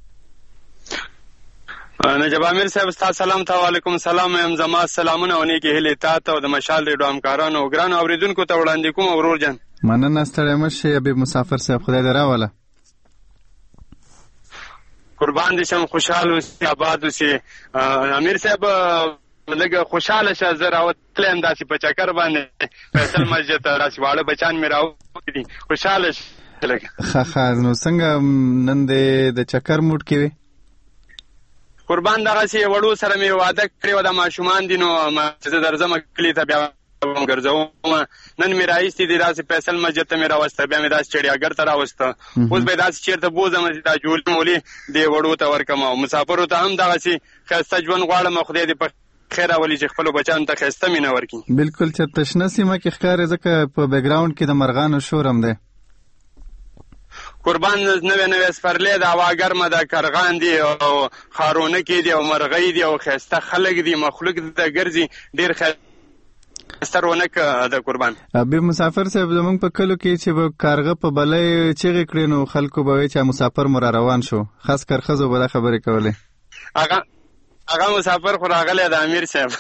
نجیب امیر صاحب ستاسو سلام ته وعلیکم السلام. ام زما سلامونه او نیکی هیله تاسو او د مشال ریډیو همکارانو او ګران اوریدونکو ته وړاندې کوم ورور جان. مننه ستړی مشه حبیب مسافر صاحب خدای دې راوله. قربان دي شم خوشاله اوسې آباد اوسې. امیر صاحب لږه خوشاله شه زه راوتلم داسې په چکر باندې فیصل مسجد ته داسې واړه بچان مې راوړي خوشاله شه لږه. ښه ښه نو څنګه نن دې د چکر موډ کې وې؟ قربان دغسې وړو سره مې واده کړې وه د ماشومان دي نو زه درځم کلي ته بیا ګرځوم. نن مې راایستې دي داسې فیصل مسجد ته مې راوسته بیا مې داسې چړیاګر ته راوسته اوس به یې داسې چېرته بوځم چې دا جولې مولې دې وړو ته ورکړم او مسافرو ته هم دغسې ښایسته ژوند غواړم خدای دې په خیر اولي چې خپلو بچانو ته ښایسته مینه ورکړي. بلکل چېرته شنه سیمه کې ښکاري ځکه په بیکګراونډ کې د مرغانو شور هم دی. قربان نوې نوې سپرلې د هوا ګرمه ده کرغان دي او ښارونه کې دي او مرغۍ دي او ښایسته خلک دي مخلوق د ګرځي ډېر ښایسته رونق ده. قربان حبیب مسافر صاحب زمونږ په کلو کې چې به کارغه په بلۍ چیغې کړې نو خلکو به وایي چې مسافر مو را روان شو. خاص کر ښځو به دا خبرې کولې. هغه هغه مسافر خو راغلی د امیر صاحب.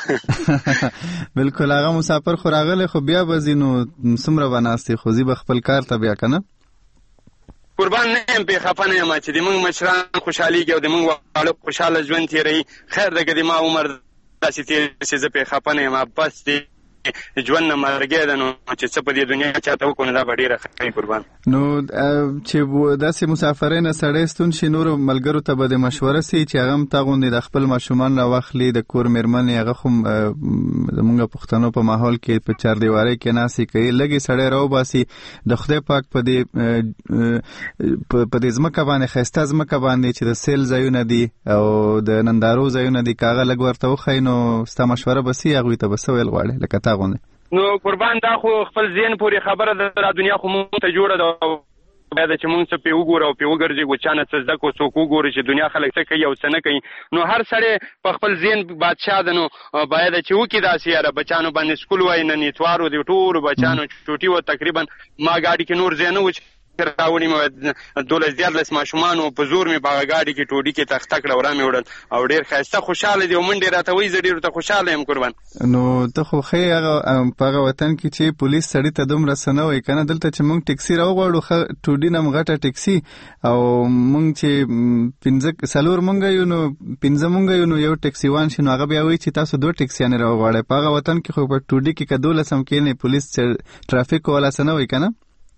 بلکل هغه مسافر خو راغلی خو بیا به ځي نو څومره به ناستې خو ځي به خپل کار ته بیا که نه. قربان نه یم پې خفه نه یم چې د موږ مشران خوشحالېږي او د موږ واړه خوشحاله ژوند تېروي. خیر ده که د ما عمر داسې تېر شي زه پې خفه نه یم بس دی ژوند نه مرګی ده نو چې څه په دې دنیا چاته وکړو نو دا به ډېره ښه وي. قربان نو چې داسې مسافرۍ نه سړی ستون شي نورو ملګرو ته به د مشوره سي چې هغه هم تا غوندې د خپل ماشومان راواخلي د کور مېرمنې هغه خو زمونږ پښتنو په ماحول کې په چاردیوارۍ کې ناستې کوي لږې سړی راوباسي د خدای پاک په دې په دې ځمکه باندې ښایسته ځمکه باندې چې د سیل ځایونه دي او د نندارو ځایونه دي که هغه لږ ورته وښایي نو ستا مشوره به سي هغوی ته به څه ویل غواړې لکه تا غوندې؟ نو قربان دا خو خپل ذهن پورې خبره ده. دا دنیا خو مونږ ته جوړه ده باید چې مونږ څه پې وګورو او پې وګرځي چا نه څه زده کړو څوک وګوري چې دنیا خلک څه کوي او څه نه کوي. نو هر سړی په خپل ذهن بادشاه ده نو باید چې وکړي داسې یاره بچانو باندې سکول وایي نن اتوار و د ټولو بچانو چوټي و تقریبا ما ګاډي کې نور ځای نه و چې راوړي مې دولس دیارلس ماشومانو په زور مې په هغه ګاډي کې ټوډي کې تخته کړه او را مې وړل او ډېر ښایسته خوشحاله دي او منډې راته وایي زه ډېر ورته خوشحاله یم. قربان نو ته خو ښې هغه په هغه وطن کې چې پولیس سړي ته دومره څه نه وایي که نه دلته چې موږ ټکسي راوغواړو ښه ټوډي نه هم غټه ټکسي او موږ چې پنځه څلور موږ یو نو پنځه موږ یو نو یو ټکسي وان شي نو هغه بیا وایي چې تاسو دوه ټکسیانې راوغواړئ. په هغه وطن کې خو په ټوډي کې که دولس هم کښېنې پولیس ټرافیک والا څه نه وایي که نه؟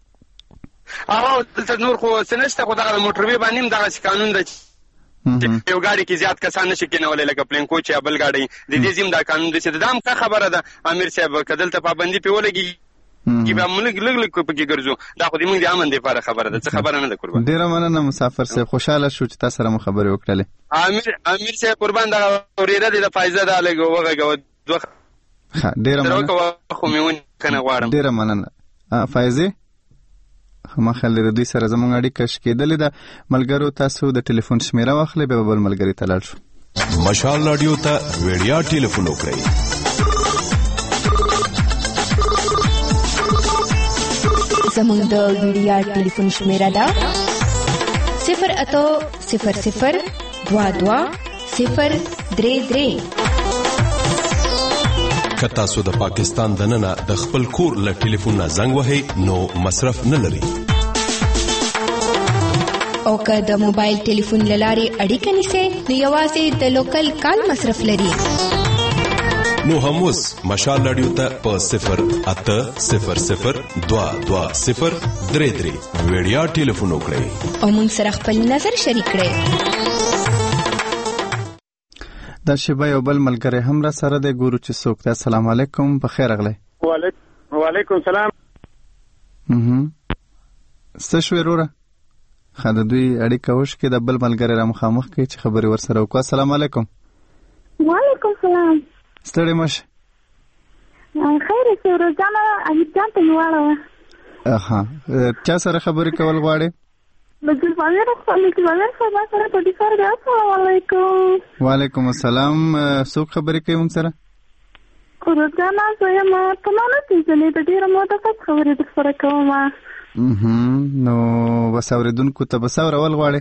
هغه دلته نور خو څه نشته خو دغه موټروي باندې هم دغسې قانون ده چې یو ګاډي کې زیات کسان نشي کېنولی لکه پلینکو چې یا بل ګاډی د دې ځیم دا قانون دی چې دا هم ښه خبره ده امیر صاحب که دلته پابندي پرې ولګېږي بیا موږ لږ لږ پکې ګرځو دا خو د موږ د امن دپاره خبره ده څه خبره نه ده. قربان ډېره مننه مسافر صاحب خوشحاله شو چې تا سره مو خبرې وکړلې. امیر امیر صاحب قربان دغه اورېده دی د فایزه دا لږ وغږوه دوه ډېره مننه خو مې ونې که نه غواړم. ډېره مننه. فایزې ما خل دوی سره زموږ اړیکه شکېدلې ده. ملګرو تاسو د ټلیفون شمیره واخلئ بیا به بل ملګري ته لاړ شو. مشال رادیو ته وړیا ټلیفون وکړئ. زموږ د وړیا ټلیفون شمیره ده صفر اتو صفر صفر دوا دوا صفر درې درې. که تاسو د پاکستان دننه د خپل کور له ټلیفون نه زنګ وهئ نو مصرف نه لري. او که د موبایل ټلیفون له لارې اړیکه نیسئ نو یوازې د لوکل کال مصرف لري. نو هم اوس مشال رادیو ته په صفر اته صفر صفر دوا دوا صفر درې درې وړیا ټلیفون وکړئ او موږ سره خپل نظر شریک کړئ. دا شیبه یو بل ملګری هم را سره دی، ګورو چې څوک دی. السلام علیکم، بخیر راغلی. وعلیکم السلام. څه شوې وروره؟ ښه د دوی اړیکه وشکې، د بل ملګری را مخامخ کړي چې خبرې ورسره وکړو. السلام علیکم. وعلیکم السلام. ستړی مشه. خیر یې روزانه ایوب جان ته مې واړوه. اها چا سره خبرې کول غواړې؟ وعلیکم السلام. څوک خبرې کوي موږ سره؟ روزانه زه یم، ته ما نه پېژنې، د ډېره موده پس خبرې در سره کوم. نو بس اورېدونکو ته به څه اورول غواړې؟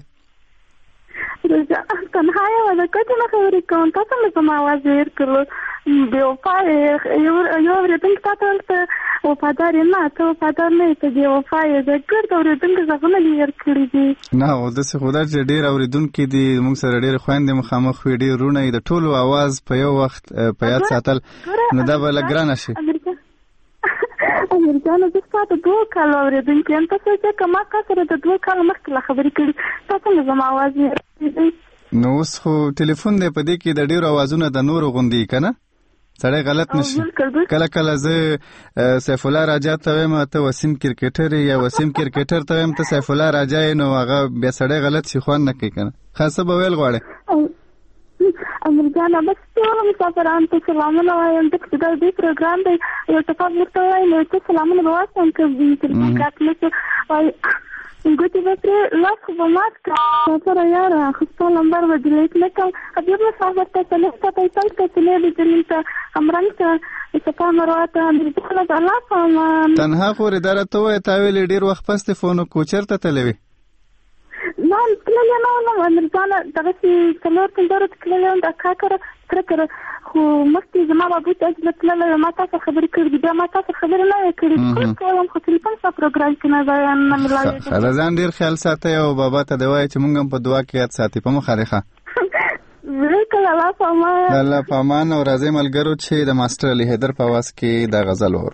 تنها یم، د کټې نه خبرې کوم. تاسو مې زما اواز هېر کړو. بې وفا یو اورېدونکي تا ته ویل ته وفادار یې، نه ته وفادار نه یې، ته بې وفا یې. د ګرد اورېدونکي غږونه دې هېر کړي دي. نه او داسې خو ده چې ډېر اورېدونکي دي، موږ سره ډېرې خویندې مخامخ وي، ډېر وروڼه یې، د ټولو اواز په یو وخت په یاد ساتل نو دا به لږ ګرانه شي. امیر جانه زه ستا د دوه کالو اورېدونکي یم. تاسو چې که ما تا سره د دوه کالو مخکې لا خبرې کړي، تاسو مې زما اواز هېر کړی. نو اوس خو ټلیفون دی، په دې کې د ډېرو اوازونه د نورو غوندي که نه سړی غلط نشي. کله کله زه سیف الله راجا ته وایم ته وسیم کرکټر یا وسیم کرکټر ته وایم ته سیف الله راجا یې، نو هغه بیا سړی غلط شي، خوند نه کوي که نه. ښه څه به ویل غواړې؟ امیر جانه بس ټولو مسافرانو ته سلامونه وایم، ځکه چې دا دوی پروګرام دی، یو ټپاب ورته وایم، یو څه سلامونه به واستم که تلیفون کات نه شو وایي ګوتې به پرې لاس خو به مات کړم سره یاره، خو ستا نمبر به ډیلیټ نه کړم. حبیب مسافر ته صلیح ته فیصل ته سلیب جلیل ته همرنګ ته صفا مروه ته امیرجانه د الله په امان. تنها خو ورې دا راته ووایه تا ویلې ډېر وخت پس دې فون وکړو، چېرته تللی وې؟ نه تللی نه وم امیرجانه، دغسې څلور پنځه ورځې تللی وم د اکا کره سره کره، خو مخکې زما بابو ته اجله تللی وم، ما تا سره خبرې کړي دي، بیا ما تا سره خبرې نه وې کړي. کوم کولم خو ټلیفون ستا پروګرام کې نه نه ملاوېږي. د ځان ډېر خیال ساتئ او بابا ته دې وایه چې مونږ هم په دعا کې یاد ساتي. په مخه دی ښه. بالکل الله په امان. د الله په امان. او راځئ ملګرو چې د ماسټر علي حیدر په اواز کې دا غزل واورو.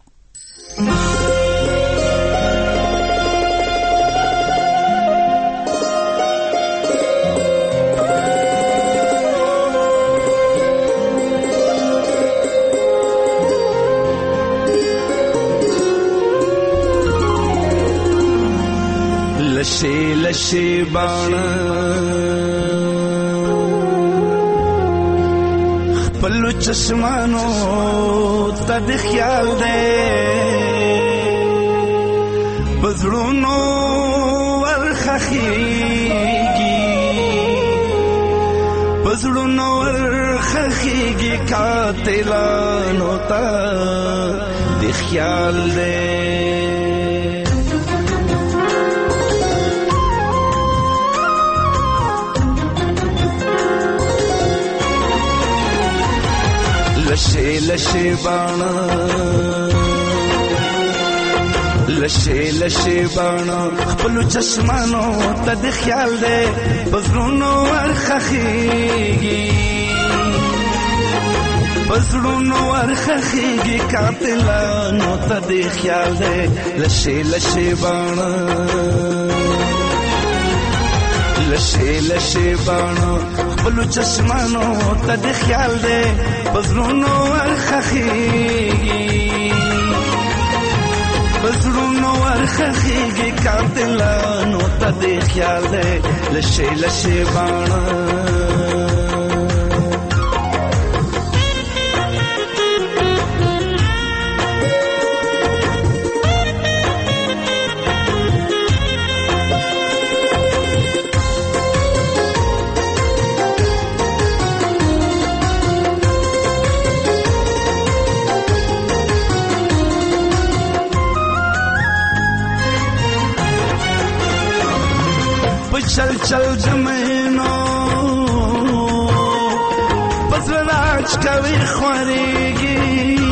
لشے لشے بانا خپلو چشمانو تا د خیال دے بزړونو ورخخیږي بزړونو ورخخیږي قاتلانو تا د خیال دے لشے لشے بانا لشے لشے بانا خپلو چشمانو تا د خیال دے بزړونو ورخخیږي بزړونو ورخخیږي قاتلانو تا د خیال دے لشے لشے بانا لشے لشے بانا خپلو چشمانو تا د خیال دے بزړونو ورخخیږي بزړونو ورخخیږي قاتلانو تا د خیال دے لشے لشے بانا چل جمینو پزړه راج کوي خوريږي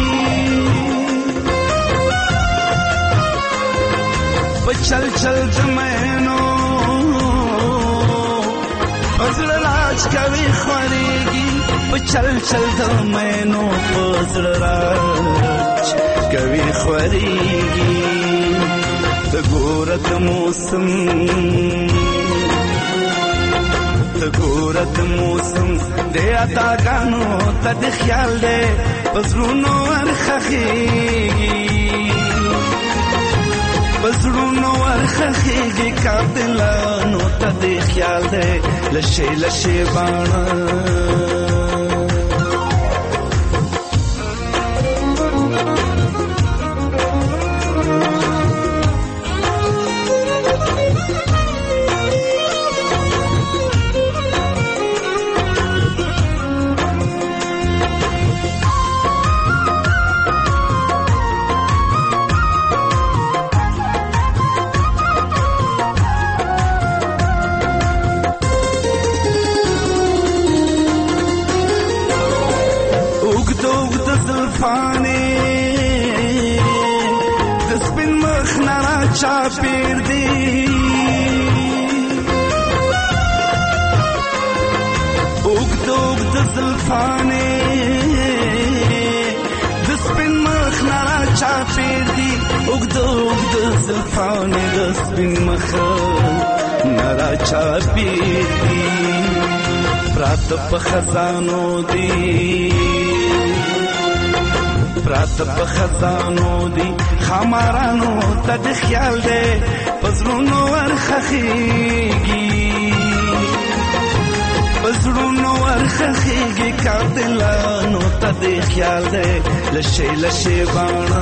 چل چل جمینو پزړه راج کوي خوريږي چل چل جمینو پزړه راج کوي خوريږي د ګورت موسم د ګورت موسم د اتا غانو ته خیال دې پزړونو ورخخيږي پزړونو ورخخيږي کابلانو ته خیال دې لشه لشه باڼه چاپیر دی اوگد اوگد زلفانے دسپن مخ نرا چاپیر دی اوگد اوگد زلفانے دسپن مخ نرا چاپیر دی پرات پخزانو دی پرات پخزانو دی خمارانو تد خیال دے پزرونو ورخخیگی پزرونو ورخخیگی کاتلانو تد خیال دے لشے لشے بانا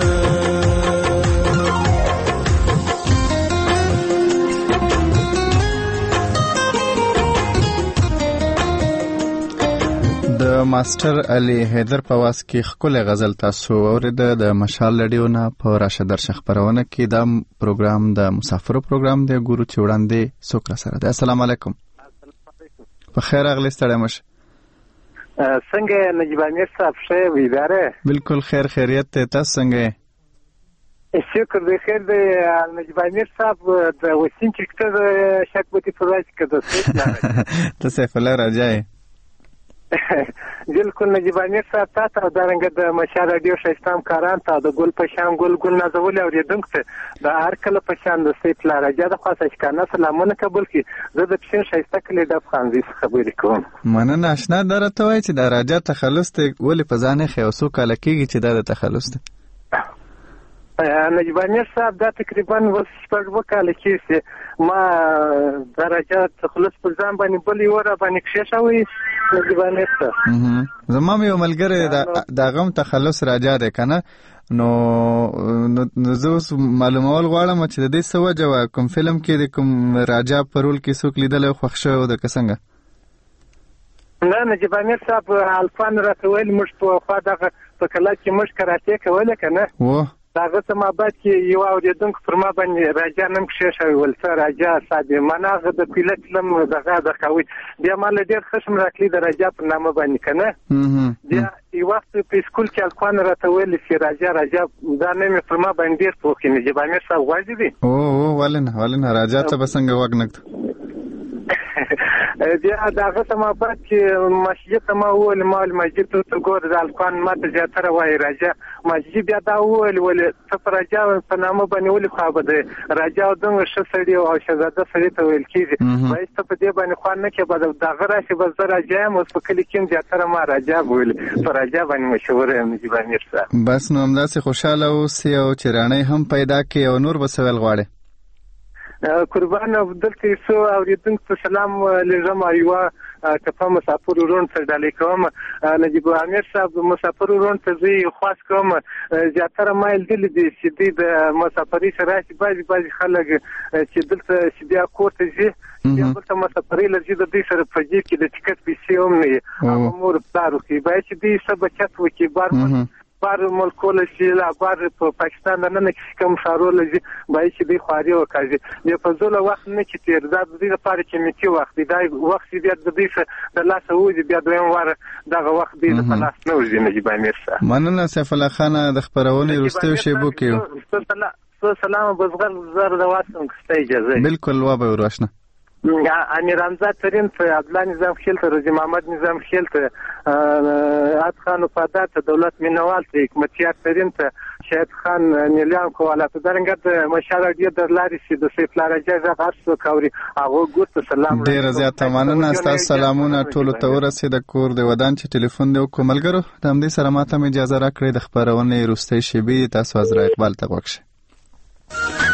د ماستر علي حیدر په واس کې خپل غزل تاسو اورید د مشال لډیو نه په راشه درشه خبرونه کې د پروګرام د مسافرو پروګرام دی ګورو چې وړاندې څوک را سره دی. السلام علیکم. په خیر اغلی ستړی مشه. څنګه نجیب امیر صاحب ښه ویداره؟ بالکل خیر خیریت ته. تاسو څنګه یې؟ شکر دی خیر دی. نجیب امیر صاحب د وسیم کرکټر شکبتی فراج کده ته سیف الله راجا یې؟ بالکل نجیب امیر صاحب تاسو او دارنګ د مشال رادیو شایستام کاران ته د ګل په شان ګل ګل نازول اوریدونکو ته د هر کله په شان د سیف الله راجا د خاصه اشکانه سلامونه قبول کی زه د پښین شایسته کلی د افغانزي خبرې کوم. مننه آشنا درته وای چې د راجا تخلص ته ولې په ځانه خیوسو کال کېږي چې د تخلص ته نجیب امیر صاحب دا تقریبا وس شپږ وکاله کېږي ما درجه تخلص په ځان باندې بلې وره باندې کښېښوي نجیب امیر صاحب. زما یو ملګری د غم تخلص راجا دی که نه نو نو زه اوس معلومول غواړم چې د دې څه وجه وه کوم فلم کې د کوم راجا په رول کې څوک لیدلی خوښ شوی و درکه څنګه؟ نه نجیب امیر صاحب الفان راته ویل موږ په خوا دغه په کلا کې موږ کراتې کولی که نه دغه څه ما بعد کې یو اورېدونکو پر ما باندې راجا نوم کښېښوي ول څه راجا صاحب من هغه د پیلټ فلم دغه د کوي بیا ما له ډېر خشم راکړي د راجا په نامه باندې که نه بیا یو وخت په سکول کې الکوان راته ویل چې راجا راجا دا نوم یې پر ما باندې ډېر پوښي نجیب امیر صاحب غواړي دي او او ولې نه ولې نه راجا ته به څنګه غوږ نه بیا دغه ته ما بعد کې مسجد ته ما وویل ما ویل مسجد ته ګوره د الکوان ما ته زیاتره وایي راجا مسجد بیا دا وویل ولې ته په راجا په نامه باندې ولې خوا به د راجا دومره ښه سړي او شهزاده سړي ته ویل کېږي باید ته په دې باندې خوا نه کې به دغه راشي به زه راجا یم اوس په کلي کې یم زیاتره ما راجا بولي په راجا باندې مشهوره یم نجیب امیر صاحب. بس نو همداسې خوشحاله اوسې او چې راڼۍ هم پیدا کړې او نور به څه ویل غواړې؟ قربان دلته څو اورېدونکو ته سلام لېږم او یوه ټپه مسافر ورون ته ډالۍ کوم. نجیب امیر صاحب مسافر ورون ته زه یې خواست کوم زیاتره ما لیدلي دي چې دوی د مسافرۍ سره راشي بعضې بعضې خلک چې دلته چې بیا کور ته ځي بیا دلته مسافرۍ لرځي د دوی سره په جیب کې د ټکټ پیسې هم نه وي هغه مور پلار وکړي باید چې دوی څه بچت وکړي بار بار ملکونه چې لا بار په پاکستان نه نه کوم شارول دي بای چې دی خواري وکړي د فزول وخت نه چې تیر دا د دې لپاره چې میتي وخت دی دا وخت بیا د دې د لاسه وځي بیا دویم واره دغه وخت دی د پلاس نه وځي نجیب امیر صاحب. مننه سیف الله خان د خبرونې وروستیو شیبو کې سلام بزغر زر د واسم کسته اجازه بالکل و به وراشنه امیر رمزات ترین ته عبدالله نظام خیل ته رضی محمد نظام خیل ته عاد خان وفادار ته دولت مینوال ته حکمتیار ترین ته شهید خان نیلیان کوواله ته درنګ د مشاور دی در لاري سي د سیف لارجه غاښ کوري هغه ګوت سلام ډیر زیات مننه تاسو سلامونه ټول ته ورسید کور دی ودان چې ټلیفون دی کوملګرو د همدې سره ماته اجازه راکړئ د خبرونه روستي شیبي تاسو حضرت اقبال ته وښه